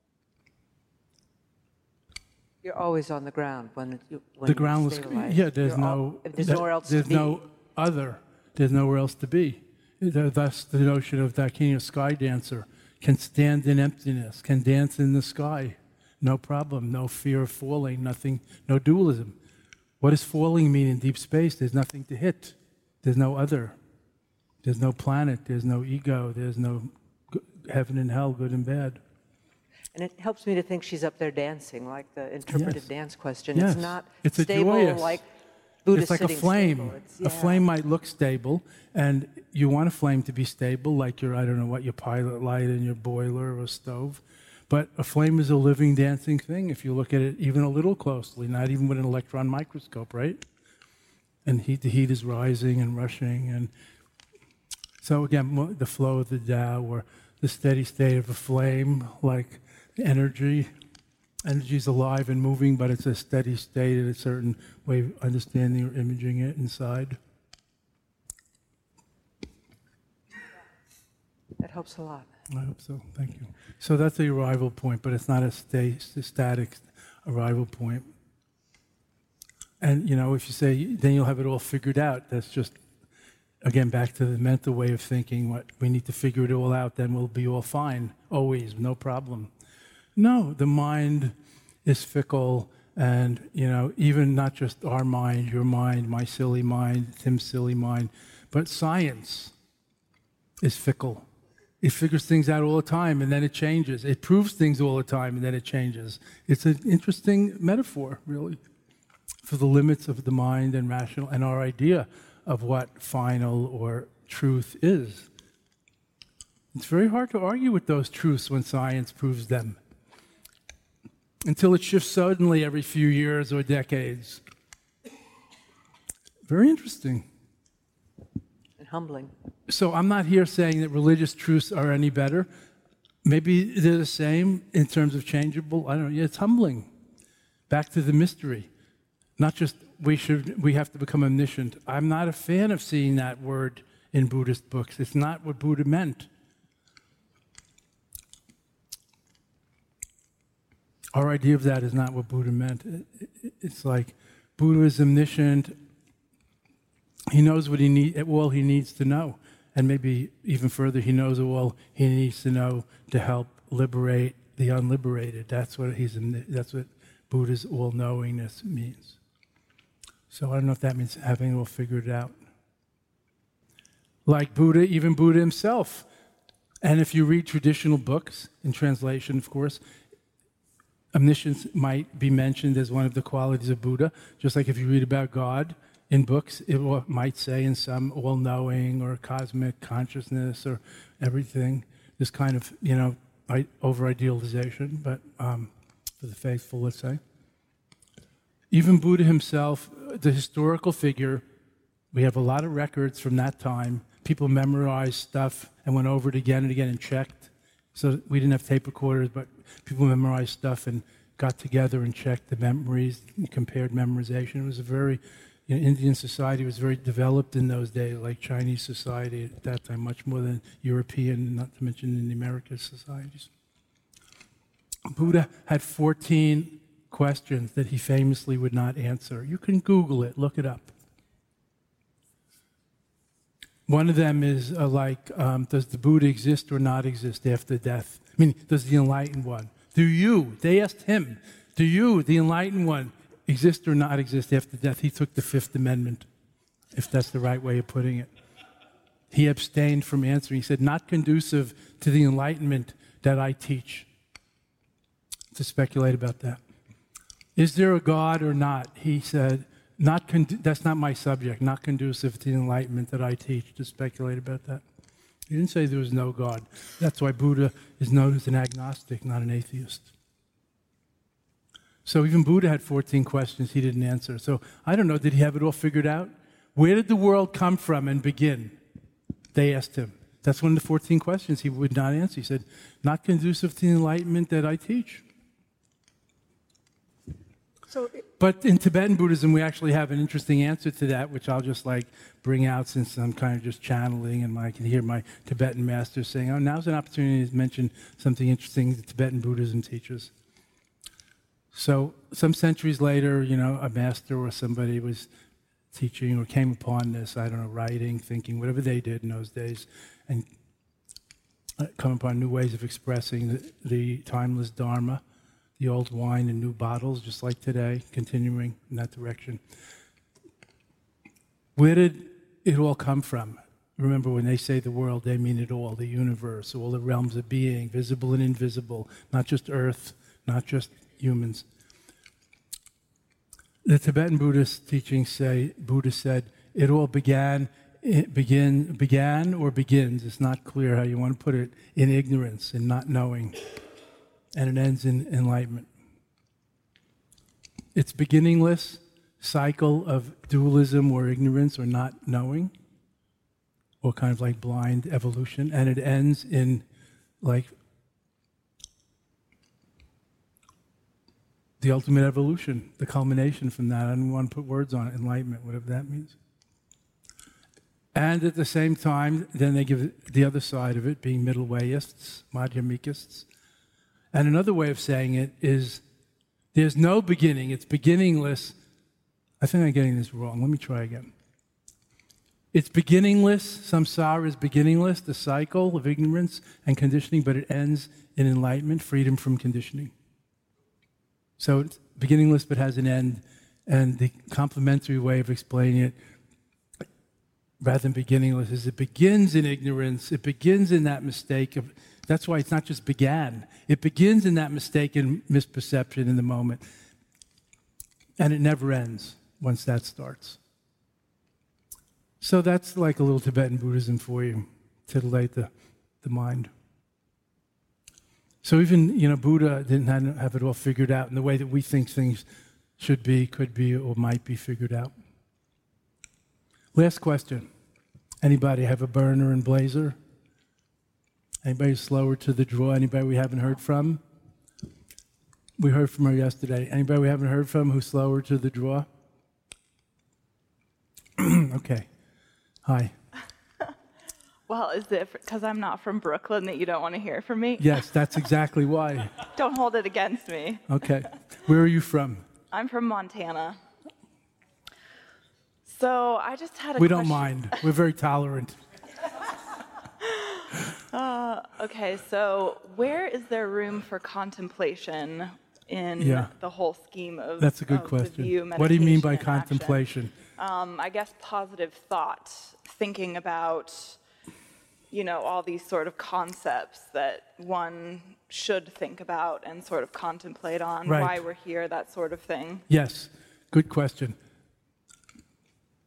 You're always on the ground when the groundless. Yeah, there's nowhere else to be. There's no other. There's nowhere else to be. Thus, the notion of Dakini, a sky dancer, can stand in emptiness, can dance in the sky, no problem, no fear of falling, nothing, no dualism. What does falling mean in deep space? There's nothing to hit. There's no other. There's no planet. There's no ego. There's no heaven and hell, good and bad. And it helps me to think she's up there dancing, like the interpretive dance question. Yes. It's not it's stable joyous. like Buddhist It's like a flame. A flame might look stable, and you want a flame to be stable, like your pilot light in your boiler or stove. But a flame is a living, dancing thing if you look at it even a little closely, not even with an electron microscope, right? And the heat is rising and rushing. And so again, the flow of the Tao, or the steady state of a flame, like energy. Energy is alive and moving, but it's a steady state in a certain way of understanding or imaging it inside. That helps a lot. I hope so. Thank you. So that's the arrival point, but it's not a static arrival point. And, if you say, then you'll have it all figured out, that's just, again, back to the mental way of thinking, what we need to figure it all out, then we'll be all fine, always, no problem. No, the mind is fickle, and, even not just our mind, your mind, my silly mind, Tim's silly mind, but science is fickle. It figures things out all the time, and then it changes. It proves things all the time, and then it changes. It's an interesting metaphor, really, for the limits of the mind and rational, and our idea of what final or truth is. It's very hard to argue with those truths when science proves them, until it shifts suddenly every few years or decades. Very interesting. And humbling. So I'm not here saying that religious truths are any better. Maybe they're the same in terms of changeable. I don't know. It's humbling. Back to the mystery. Not just we have to become omniscient. I'm not a fan of seeing that word in Buddhist books. It's not what Buddha meant. Our idea of that is not what Buddha meant. It's like Buddha is omniscient. He knows what all he needs to know. And maybe even further, he knows all he needs to know to help liberate the unliberated. That's what Buddha's all-knowingness means. So I don't know if that means having it all figured out. Like Buddha, even Buddha himself. And if you read traditional books, in translation, of course, omniscience might be mentioned as one of the qualities of Buddha, just like if you read about God in books, might say in some all-knowing or cosmic consciousness or everything, this kind of, over-idealization, but for the faithful, let's say. Even Buddha himself, the historical figure, we have a lot of records from that time. People memorized stuff and went over it again and again and checked. So we didn't have tape recorders, but people memorized stuff and got together and checked the memories and compared memorization. It was a very, Indian society was very developed in those days, like Chinese society at that time, much more than European, not to mention in the American societies. Buddha had 14 questions that he famously would not answer. You can Google it, look it up. One of them is does the Buddha exist or not exist after death? I mean, does the Enlightened One? They asked him, do you, the Enlightened One, exist or not exist after death? He took the Fifth Amendment, if that's the right way of putting it. He abstained from answering. He said, not conducive to the enlightenment that I teach. To speculate about that. Is there a God or not? He said, that's not my subject, not conducive to the enlightenment that I teach, to speculate about that. He didn't say there was no God. That's why Buddha is known as an agnostic, not an atheist. So even Buddha had 14 questions he didn't answer. So I don't know, did he have it all figured out? Where did the world come from and begin? They asked him. That's one of the 14 questions he would not answer. He said, not conducive to the enlightenment that I teach. But in Tibetan Buddhism, we actually have an interesting answer to that, which I'll just bring out since I'm kind of just channeling, and I can hear my Tibetan master saying, oh, now's an opportunity to mention something interesting that Tibetan Buddhism teaches. So some centuries later, a master or somebody was teaching or came upon this, writing, thinking, whatever they did in those days, and come upon new ways of expressing the timeless Dharma. The old wine in new bottles, just like today, continuing in that direction. Where did it all come from? Remember, when they say the world, they mean it all, the universe, all the realms of being, visible and invisible, not just Earth, not just humans. The Tibetan Buddhist teachings say, Buddha said, it all began or begins, it's not clear how you want to put it, in ignorance, in not knowing. And it ends in enlightenment. It's beginningless cycle of dualism or ignorance or not knowing, or kind of like blind evolution, and it ends in the ultimate evolution, the culmination from that. I don't want to put words on it, enlightenment, whatever that means. And at the same time, then they give the other side of it, being middle wayists, madhyamikists. And another way of saying it is, there's no beginning, it's beginningless. I think I'm getting this wrong, let me try again. It's beginningless, samsara is beginningless, the cycle of ignorance and conditioning, but it ends in enlightenment, freedom from conditioning. So it's beginningless but has an end, and the complementary way of explaining it, rather than beginningless, is it begins in ignorance, it begins in that mistake of. That's why it's not just began. It begins in that mistaken misperception in the moment. And it never ends once that starts. So that's like a little Tibetan Buddhism for you, titillate the mind. So even, Buddha didn't have it all figured out in the way that we think things should be, could be, or might be figured out. Last question. Anybody have a burner and blazer? Anybody slower to the draw? Anybody we haven't heard from? We heard from her yesterday. Anybody we haven't heard from who's slower to the draw? Okay. Hi. Well, is it because I'm not from Brooklyn that you don't want to hear from me? Yes, that's exactly why. Don't hold it against me. Okay. Where are you from? I'm from Montana. So I just had a We question. don't mind. We're very tolerant. Okay, so where is there room for contemplation in the whole scheme of That's a good of question. the view, What do you mean by meditation, and action? contemplation? I guess positive thought, thinking about, all these sort of concepts that one should think about and sort of contemplate on, Right. why we're here, that sort of thing. Yes, good question.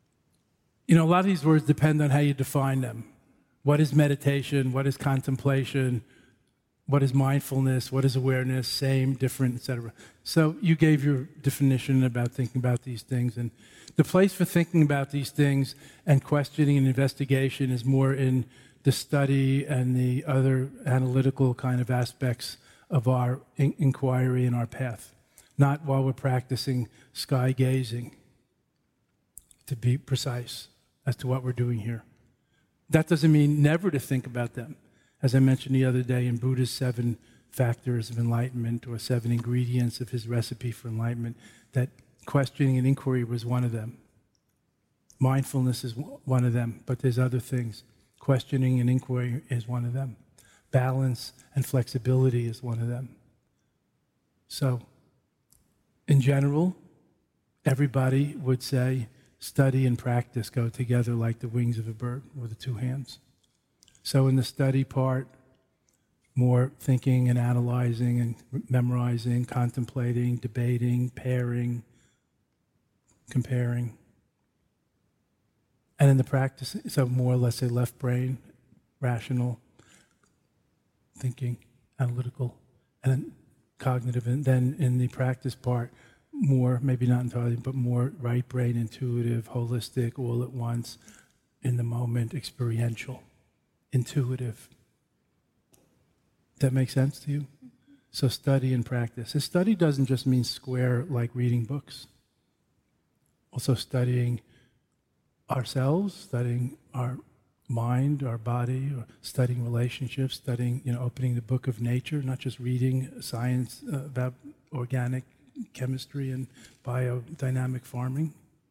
A lot of these words depend on how you define them. What is meditation? What is contemplation? What is mindfulness? What is awareness? Same, different, etc. So you gave your definition about thinking about these things. And the place for thinking about these things and questioning and investigation is more in the study and the other analytical kind of aspects of our inquiry and our path, not while we're practicing sky gazing, to be precise as to what we're doing here. That doesn't mean never to think about them. As I mentioned the other day, in Buddha's 7 factors of enlightenment, or 7 ingredients of his recipe for enlightenment, that questioning and inquiry was one of them. Mindfulness is one of them, but there's other things. Questioning and inquiry is one of them. Balance and flexibility is one of them. So, in general, everybody would say study and practice go together like the wings of a bird or the 2 hands. So in the study part, more thinking and analyzing and memorizing, contemplating, debating, pairing, comparing. And in the practice, so more, let's say, left brain, rational, thinking, analytical, and then cognitive. And then in the practice part, more, maybe not entirely, but more right brain, intuitive, holistic, all at once, in the moment, experiential, intuitive. That make sense to you? So study and practice. And study doesn't just mean square like reading books. Also studying ourselves, studying our mind, our body, or studying relationships, studying, opening the book of nature, not just reading science about organic chemistry and biodynamic farming.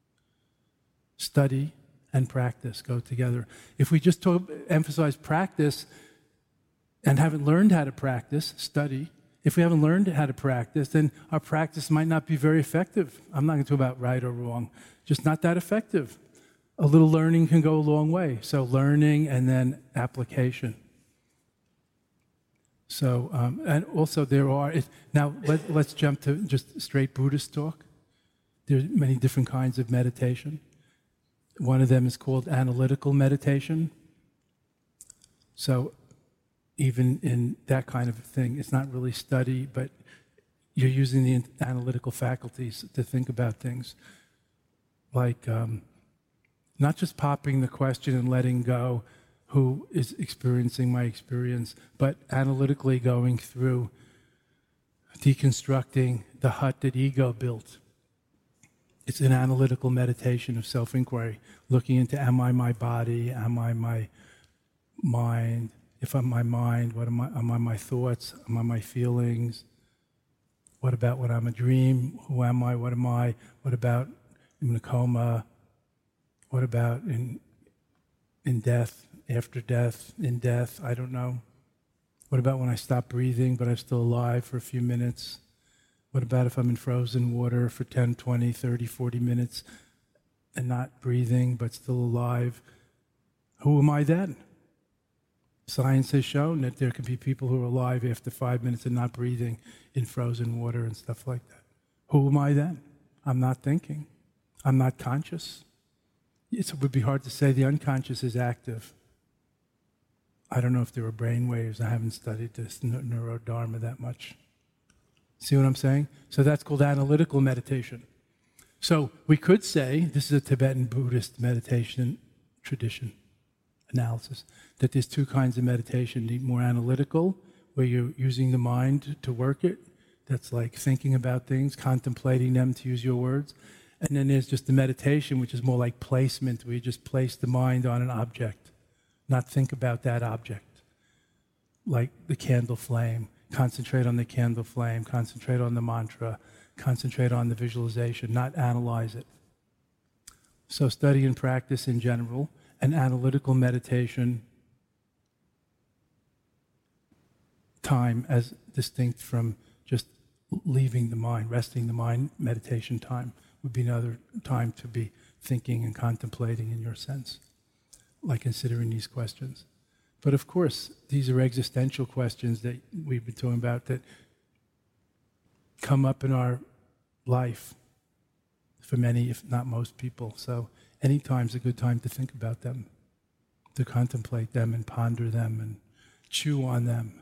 Study and practice go together. If we just emphasize practice and haven't learned how to practice, study, if we haven't learned how to practice, then our practice might not be very effective. I'm not going to talk about right or wrong, just not that effective. A little learning can go a long way. So learning and then application. So, and also there are, now let's jump to just straight Buddhist talk. There's many different kinds of meditation. One of them is called analytical meditation. So even in that kind of thing, it's not really study, but you're using the analytical faculties to think about things. Like not just popping the question and letting go, who is experiencing my experience, but analytically going through, deconstructing the hut that ego built. It's an analytical meditation of self-inquiry, looking into, am I my body? Am I my mind? If I'm my mind, what am I my thoughts? Am I my feelings? What about when I'm a dream? Who am I? What am I? What about in a coma? What about in death, after death, in death? I don't know. What about when I stop breathing but I'm still alive for a few minutes? What about if I'm in frozen water for 10, 20, 30, 40 minutes and not breathing but still alive? Who am I then? Science has shown that there can be people who are alive after 5 minutes and not breathing in frozen water and stuff like that. Who am I then? I'm not thinking. I'm not conscious. It would be hard to say the unconscious is active. I don't know if there are brain waves. I haven't studied this neurodharma that much. See what I'm saying? So that's called analytical meditation. So we could say, this is a Tibetan Buddhist meditation tradition analysis, that there's 2 kinds of meditation. The more analytical, where you're using the mind to work it. That's like thinking about things, contemplating them, to use your words. And then there's just the meditation, which is more like placement, where you just place the mind on an object, not think about that object. Like the candle flame. Concentrate on the candle flame, concentrate on the mantra, concentrate on the visualization, not analyze it. So study and practice in general, and analytical meditation time as distinct from just leaving the mind, resting the mind, meditation time would be another time to be thinking and contemplating in your sense, like considering these questions. But of course, these are existential questions that we've been talking about that come up in our life for many, if not most people. So any time's a good time to think about them, to contemplate them and ponder them and chew on them.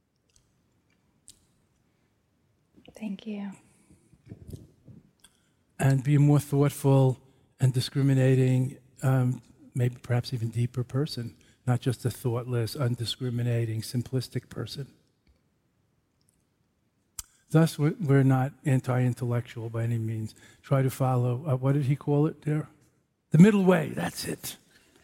Thank you. And be a more thoughtful and discriminating, maybe perhaps even deeper person, not just a thoughtless, undiscriminating, simplistic person. Thus, we're not anti-intellectual by any means. Try to follow, what did he call it there? The middle way, that's it.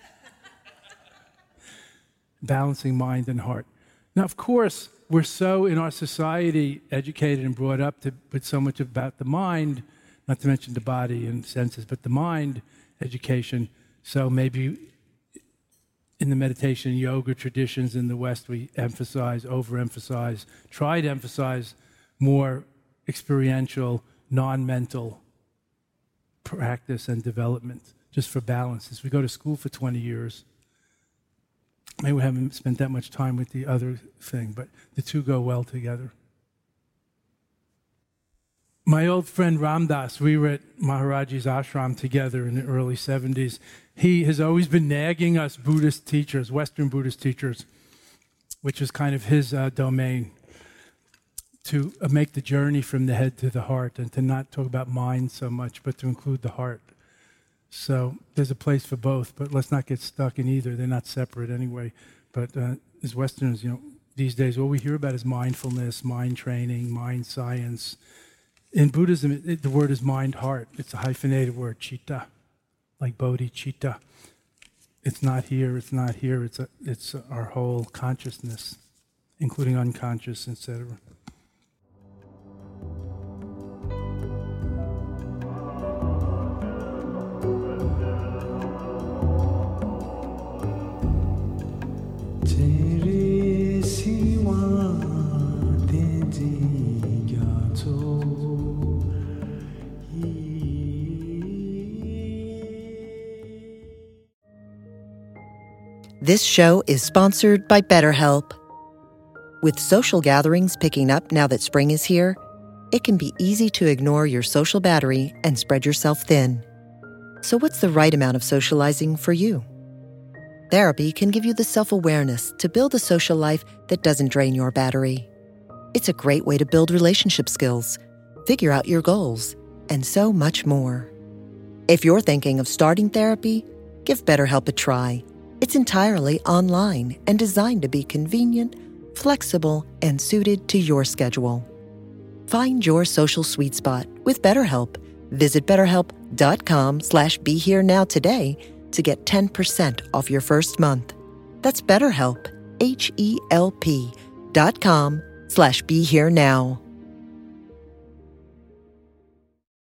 Balancing mind and heart. Now, of course, we're so in our society educated and brought up with so much about the mind, not to mention the body and senses, but the mind education. So maybe in the meditation yoga traditions in the West, we overemphasize, try to emphasize more experiential, non-mental practice and development, just for balance. As we go to school for 20 years, maybe we haven't spent that much time with the other thing, but the two go well together. My old friend Ram Dass, we were at Maharaji's ashram together in the early 70s. He has always been nagging us Buddhist teachers, Western Buddhist teachers, which is kind of his domain, to make the journey from the head to the heart and to not talk about mind so much, but to include the heart. So there's a place for both, but let's not get stuck in either. They're not separate anyway. But as Westerners, these days, all we hear about is mindfulness, mind training, mind science. In Buddhism, the word is mind-heart. It's a hyphenated word, citta, like bodhicitta. It's not here, it's not here. It's our whole consciousness, including unconscious, etc. This show is sponsored by BetterHelp. With social gatherings picking up now that spring is here, it can be easy to ignore your social battery and spread yourself thin. So what's the right amount of socializing for you? Therapy can give you the self-awareness to build a social life that doesn't drain your battery. It's a great way to build relationship skills, figure out your goals, and so much more. If you're thinking of starting therapy, give BetterHelp a try. It's entirely online and designed to be convenient, flexible, and suited to your schedule. Find your social sweet spot with BetterHelp. Visit BetterHelp.com/BeHereNow today to get 10% off your first month. That's BetterHelp, HELP.com/BeHereNow.